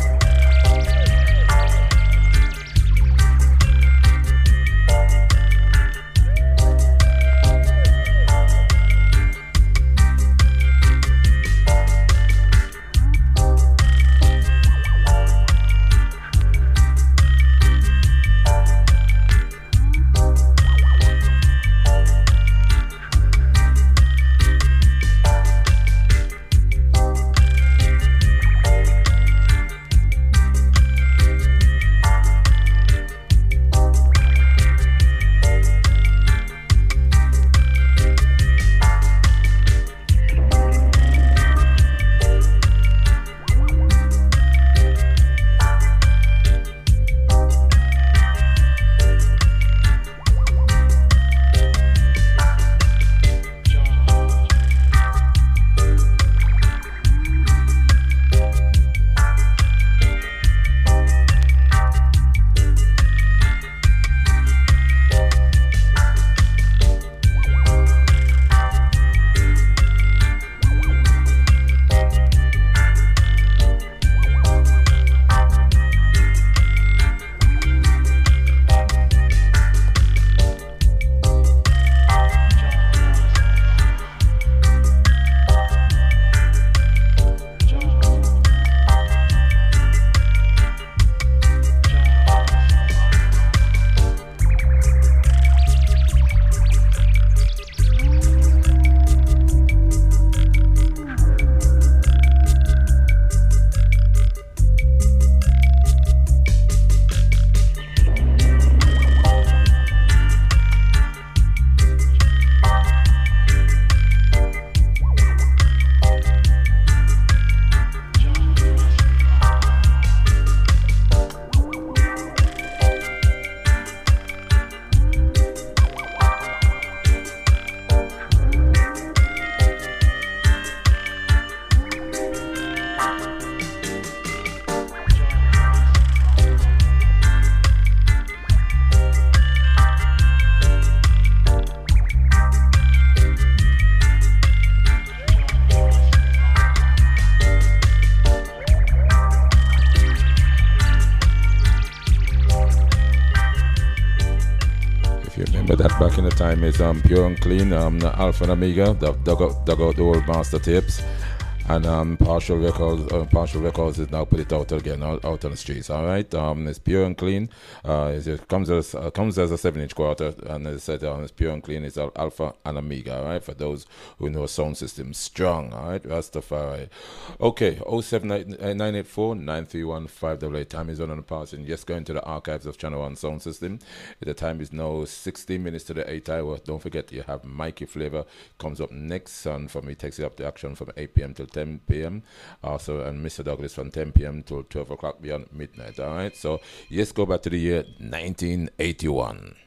time is um, Pure and Clean, um, Alpha and Omega, dug, dug, out, dug out the old master tapes. And um, Partial Records, uh, Partial Records is now put it out again, out, out on the streets. All right, um, it's Pure and Clean. Uh, it comes as uh, comes as a seven-inch quarter, and as I said, um, it's Pure and Clean. It's Alpha and Omega. All right, for those who know sound system strong. All right, Rastafari. Okay, oh seven nine eight four nine three one five double eight. Time is on and passing. Just going to the archives of Channel One Sound System. The time is now sixteen minutes to the eight hour. Don't forget, you have Mikey Flavor comes up next, and for me takes it up the action from eight p.m. till ten p.m. Also, and Mister Douglas from ten p.m. till twelve o'clock beyond midnight. All right, so let's go back to the year nineteen eighty-one.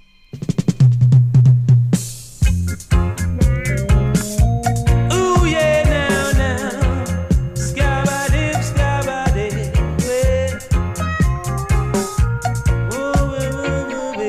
Ooh, yeah, now, now. Scabba-dip, scabba-dip, yeah. Ooh, ooh, ooh,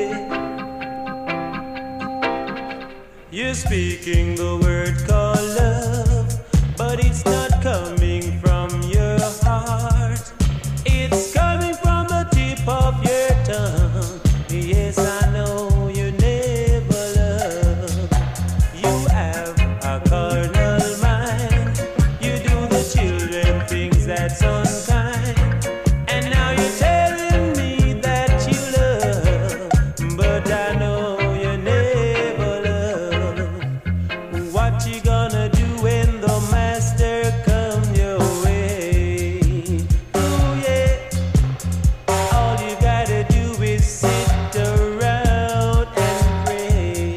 ooh. You're speaking the word called love, but it's not coming from your heart. It's coming from the tip of your tongue. Yes, I know you never love. You have a carnal mind. You do the children things that's unkind. And now you're telling me that you love, but I know you never love. What you gonna do when the master comes your way? Ooh, yeah. All you gotta do is sit around and pray.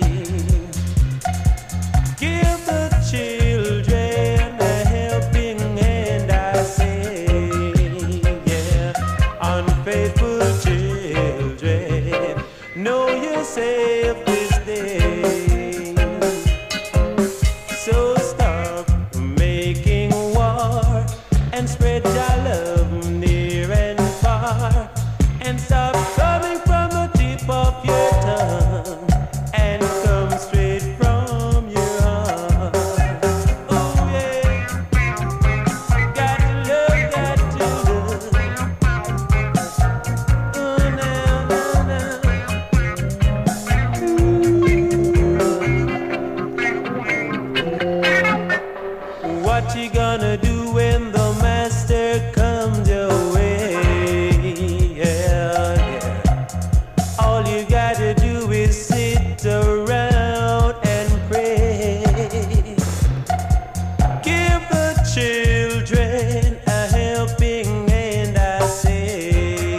Give the children a helping hand, I say. Yeah, unfaithful children, know yourself this day. So stop making war and spread your love near and far. And stop coming from the tip of your tongue and come straight from your heart. Oh yeah, got to love, got to love. Oh now, now, now. What you gonna do when the master comes your way? Yeah, yeah. All you gotta do is sit around and pray. Give the children a helping hand, I say.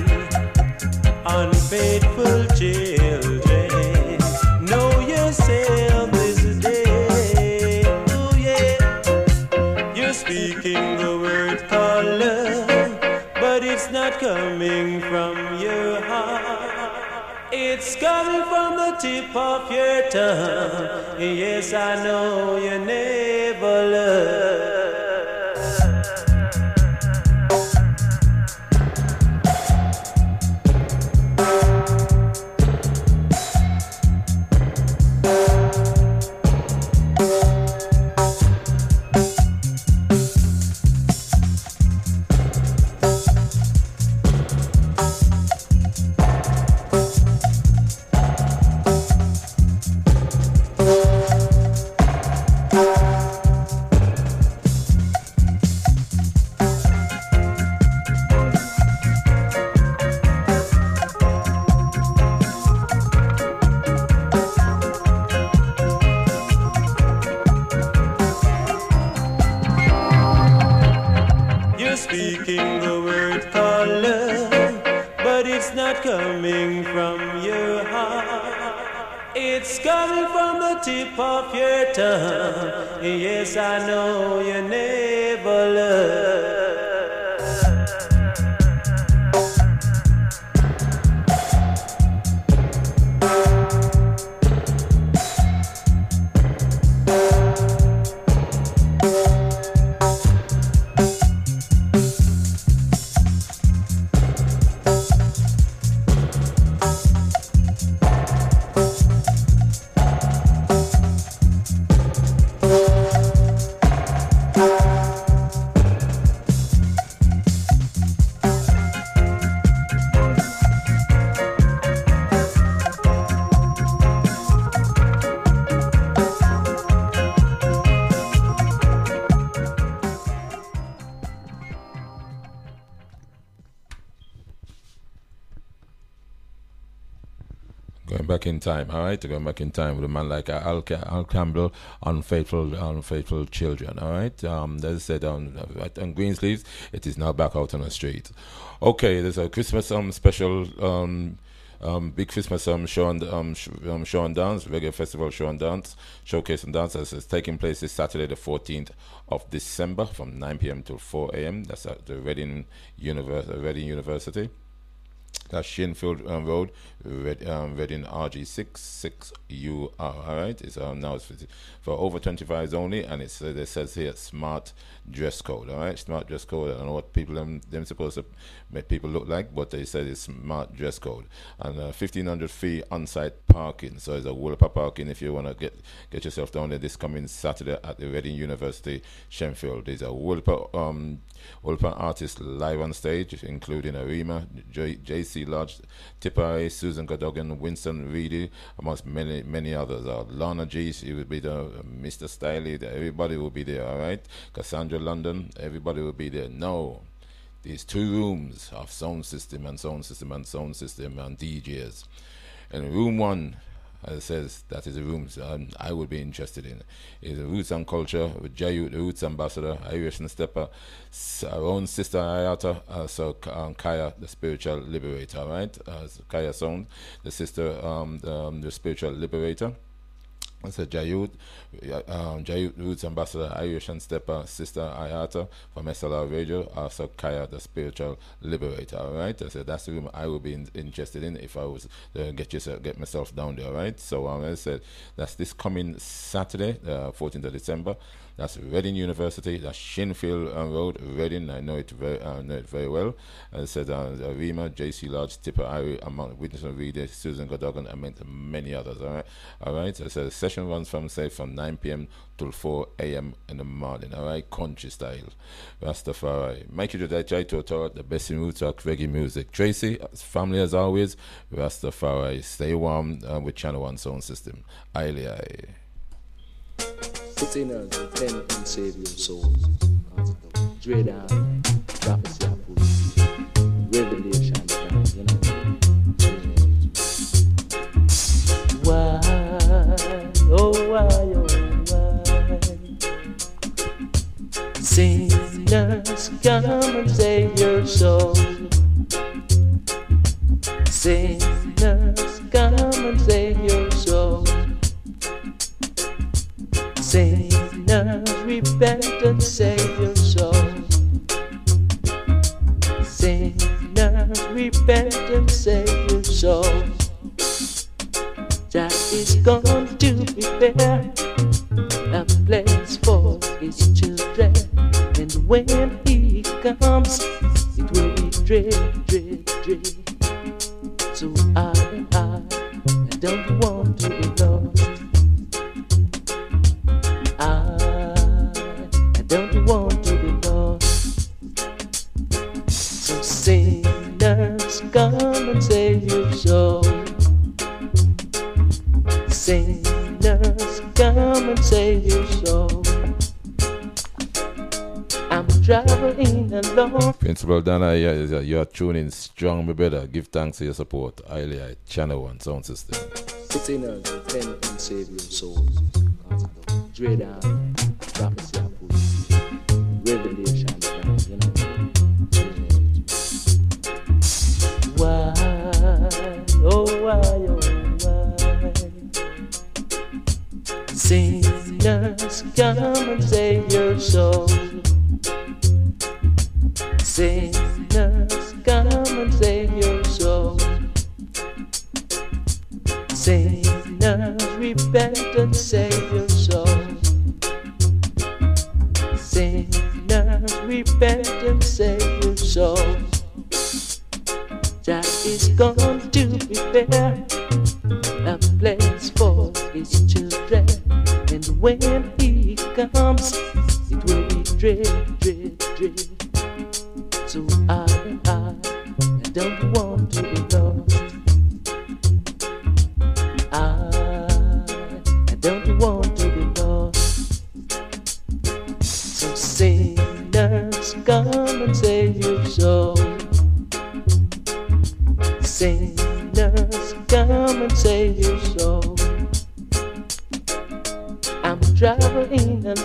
Unfaithful children, know yourself this day. Oh yeah. You're speaking the word called love, but it's not coming from your heart. It's coming from the tip of your tongue. Yes, I know you never loved. You're speaking the word called love, but it's not coming from your heart. It's coming from the tip of your tongue. Yes, I know you never loved. Bye. back in time, all right? Going back in time with a man like Al, Al Campbell, Unfaithful Unfaithful Children, all right? Um, as I said, on, on Greensleeves, it is now back out on the street. Okay, there's a Christmas um, special, um, um, big Christmas um, show, and, um, sh- um, show and dance, reggae festival show and dance, showcase and dance, as it's taking place this Saturday, the fourteenth of December, from nine p.m. till four a.m. That's at the Reading, Univers- Reading University. That's Shinfield um, Road, Red, um, Reading R G six six U R. All right, it's um, now it's for, for over twenty-fives only, and it's uh, it says here smart dress code. All right, smart dress code. I don't know what people them them supposed to make people look like, but they said it's smart dress code, and uh, fifteen hundred fee on-site parking. So it's a whole of parking if you want to get get yourself down there this coming Saturday at the Reading University, Shenfield. There's a whole of, um Wolper artists live on stage, including Arima, J- J.C. Lodge, Tipper, Susan Cadogan, Winston Reedy, amongst many many others. Uh, Lana G, she will be there, uh, Mister Stiley, the, everybody will be there, all right? Cassandra London, everybody will be there. No, these two rooms of sound system and sound system and sound system and D Js. And room one, as it says, that is the rooms um, I would be interested in. Is Roots and Culture with Jayu, the Roots Ambassador, Irish and Stepper, s- our own sister Ayata, uh, so um, Kaya, the Spiritual Liberator, right? Uh, so Kaya Sound, the sister, um, the, um, the Spiritual Liberator. I said Jayud, um, Jayud Roots Ambassador, Irish and Stepper, Sister Ayata from S L R Radio, also Kaya, the Spiritual Liberator. All right, I said that's the room I would be in, interested in if I was to get yourself, get myself down there. All right, so um, as I said, that's this coming Saturday, uh, fourteenth of December. That's Reading University. That's Shinfield um, Road, Reading. I know it very, uh, know it very well. As I said, uh, Rima, J C Lodge, Tipper, Irie, among Witness and Reader, Susan Godogan, and many others. All right, all right. As I said, the session runs from say from nine p.m. till four a.m. in the morning. All right, country style, Rastafari. Make it a try to author the best in roots rock reggae music. Tracy, family as always. Rastafari. Stay warm uh, with Channel One Sound System. Aye, aye. Sinners repent and save your souls. Dread and prophecy of revelation, you know. Why, oh why, oh why? Sinners come and save your soul. Sinners come and save your soul. Sinners, repent and save your soul. Sinners, repent and save your soul. Jah is going to prepare a place for his children, and when he comes, it will be dread, dread, dread. So I, I, I don't want to be lost. Don't want to be lost. So sinners, come and save your soul. Sinners, come and save your soul. I'm traveling alone. Principal Dana, yeah, you are tuning strong, my brother. Give thanks for your support. I Channel One Sound System. Sinners, repent and save your souls. Dread and prophecy of revelation, you know. Why, oh why, oh why? Sinners, come and save your soul. Sinners, come and save your soul. Sinners, repent and save your soul. Sinners, repent and save your soul. Jah is going to prepare a place for his children, and when he comes, it will be dread, dread, dread. So I, I, I don't want to be lost. I, I don't want to be lost. So sinners, come and save your soul. Sinners, come and save your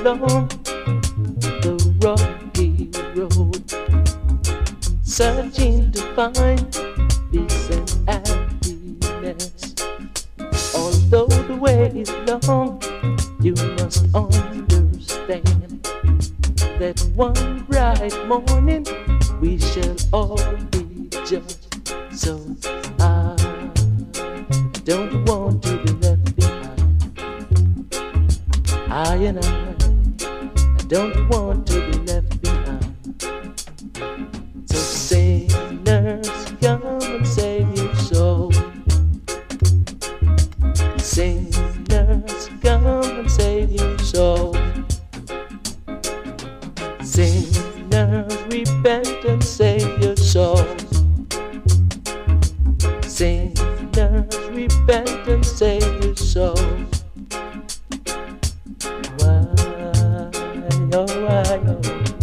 along the rocky road, searching to find peace and happiness. Although the way is long, you must understand that one bright morning we shall all be judged. So I don't want to be left behind. I and I, I don't want to be left behind. So sinners, come and save your soul. Sinners, come and save your soul. Sinners, repent and save your souls. Sinners, repent and save your souls. Why, oh why, oh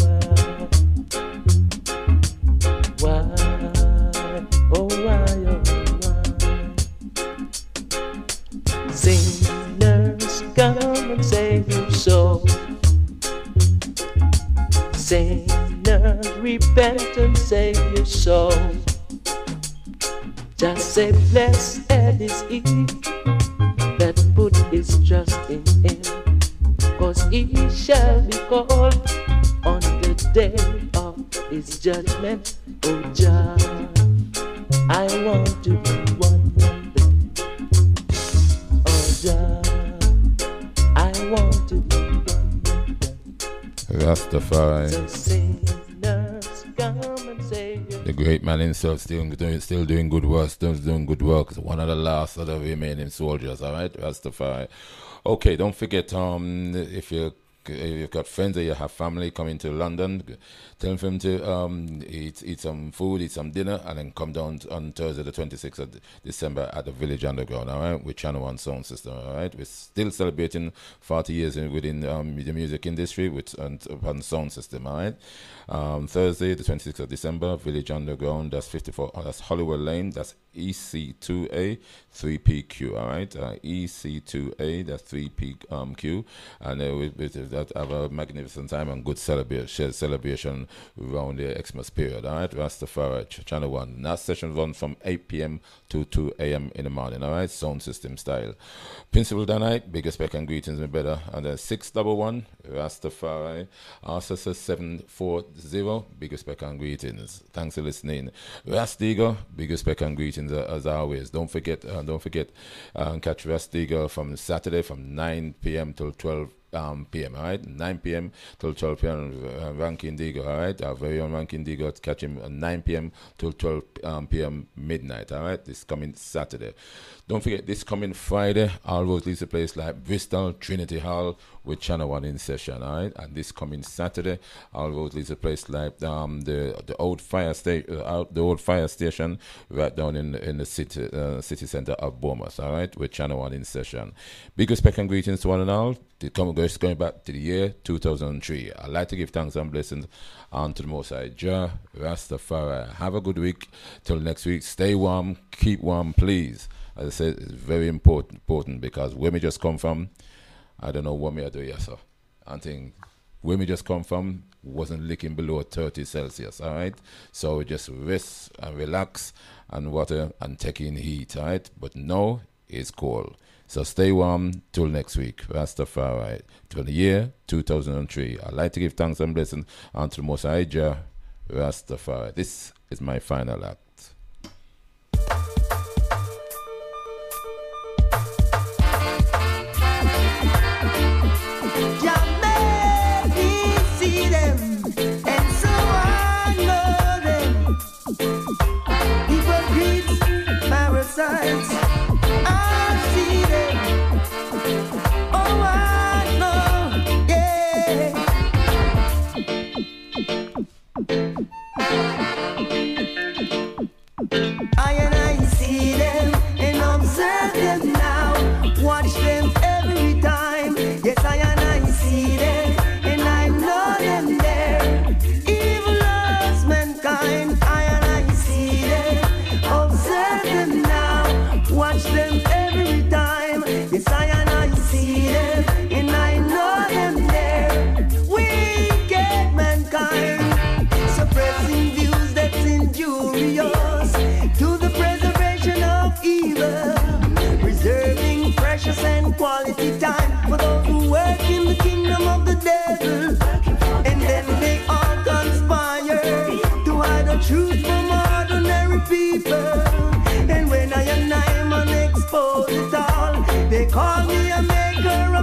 why, why, oh why, oh why. Sinners, come and save your souls. Sinners, repent and save your soul. Just say, blessed is he that put his trust in him, 'cause he shall be called on the day of his judgment. Oh Jah, I want to be one day. Oh Jah, I want to be one day. Rastafari. So sinners, come and save your The great man himself still doing, still doing good work, still doing good work. One of the last of the remaining soldiers, all right? Rastafari. Okay, don't forget, um, if you if you've got friends or you have family coming to London, tell them to um, eat eat some food, eat some dinner, and then come down on Thursday the twenty-sixth of December at the Village Underground, all right, with Channel One Sound System, all right. We're still celebrating forty years in, within um, the music industry with on, on Sound System, all right. Um, Thursday the twenty-sixth of December, Village Underground, that's fifty-four, oh, that's Hollywood Lane, that's E C two A three P Q, all right. Uh, E C two A, that's three P Q, um, and uh, we, we that have a magnificent time and good celebration celebration around the Xmas period, all right. Rastafari, Ch- Channel One. That session runs from eight p.m. to two a.m. in the morning, all right. Sound system style. Principal Danite, biggest respect and greetings, my brother. And then six double one Rastafari, R S S seven four zero, biggest respect and greetings. Thanks for listening. Rastigo, biggest respect and greetings uh, as always. Don't forget, uh, don't forget, uh, catch Rastigo from Saturday from nine p.m. till twelve Um, p m, all right? nine p.m. till twelve p.m. Uh, Ranking Digo, all right? Our very own Ranking Digo, catch him at nine p.m. till twelve p.m. midnight, all right? This coming Saturday. Don't forget, this coming Friday, all roads leads a place like Bristol, Trinity Hall with Channel One in session, all right? And this coming Saturday, all roads leads a place like um, the the old fire station, uh, out the old fire station right down in in the city uh, city center of Bournemouth, all right? With Channel One in session. Big respect and greetings to one and all. The come going back to the year two thousand three. I'd like to give thanks and blessings unto the Most High Jah, Rastafari. Have a good week. Till next week. Stay warm. Keep warm, please. As I said, it's very important, important because where we just come from, I don't know what me I do here, sir. I think where we just come from wasn't licking below thirty Celsius, all right? So just rest and relax and water and take in heat, all right? But now it's cold. So stay warm till next week. Rastafari. Till the year two thousand three. I'd like to give thanks and blessings unto the Most High Jah, Rastafari. This is my final act. Parasites, I see them. Oh, I know, yeah.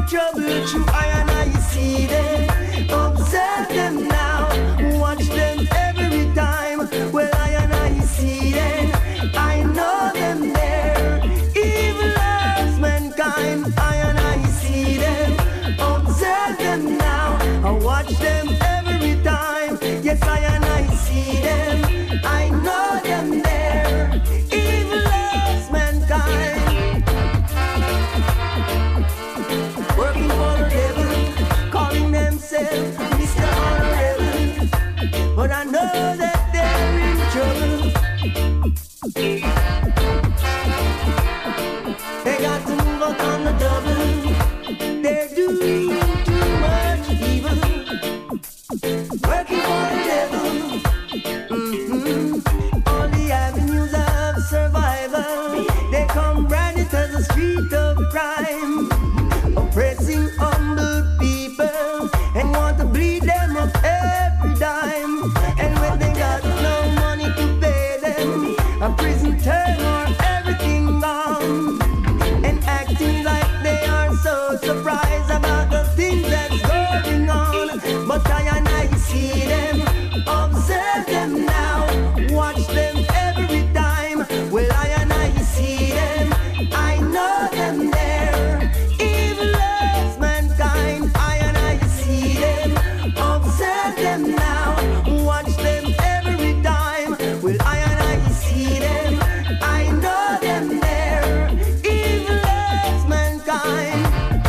trouble, true I and I see them. Observe them now, watch them every time. Well, I and I see them, I know them there. Evil loves mankind, I and I see them. Observe them now, I watch them every time. Yes, I and I see them, I know them there. Evil loves mankind. Working for the devil, calling themselves Mister Honorable, but I know that they're in trouble. They got to move out on the double. They're doing too much evil. Working for the devil. Mm-hmm. All the avenues of survival, they come branded as a street of crime, oppressing humble people and want to bleed them up every dime. And when they got no money to pay them, a prison term or everything gone, and acting like they are so surprised about the things that's going on. But I and I see them, observe them now, watch them every time. Well, I and I see them, I know them there. Evil loves mankind, I and I see them, observe them now, watch them every time. Well, I and I see them, I know them there. Evil loves mankind.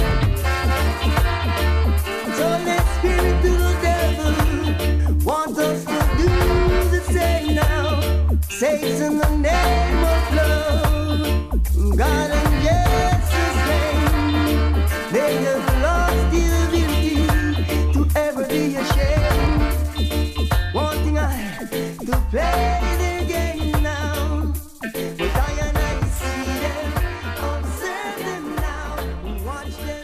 So let's spirit to the devil, want us to do the same now. Saves in the name of love, God and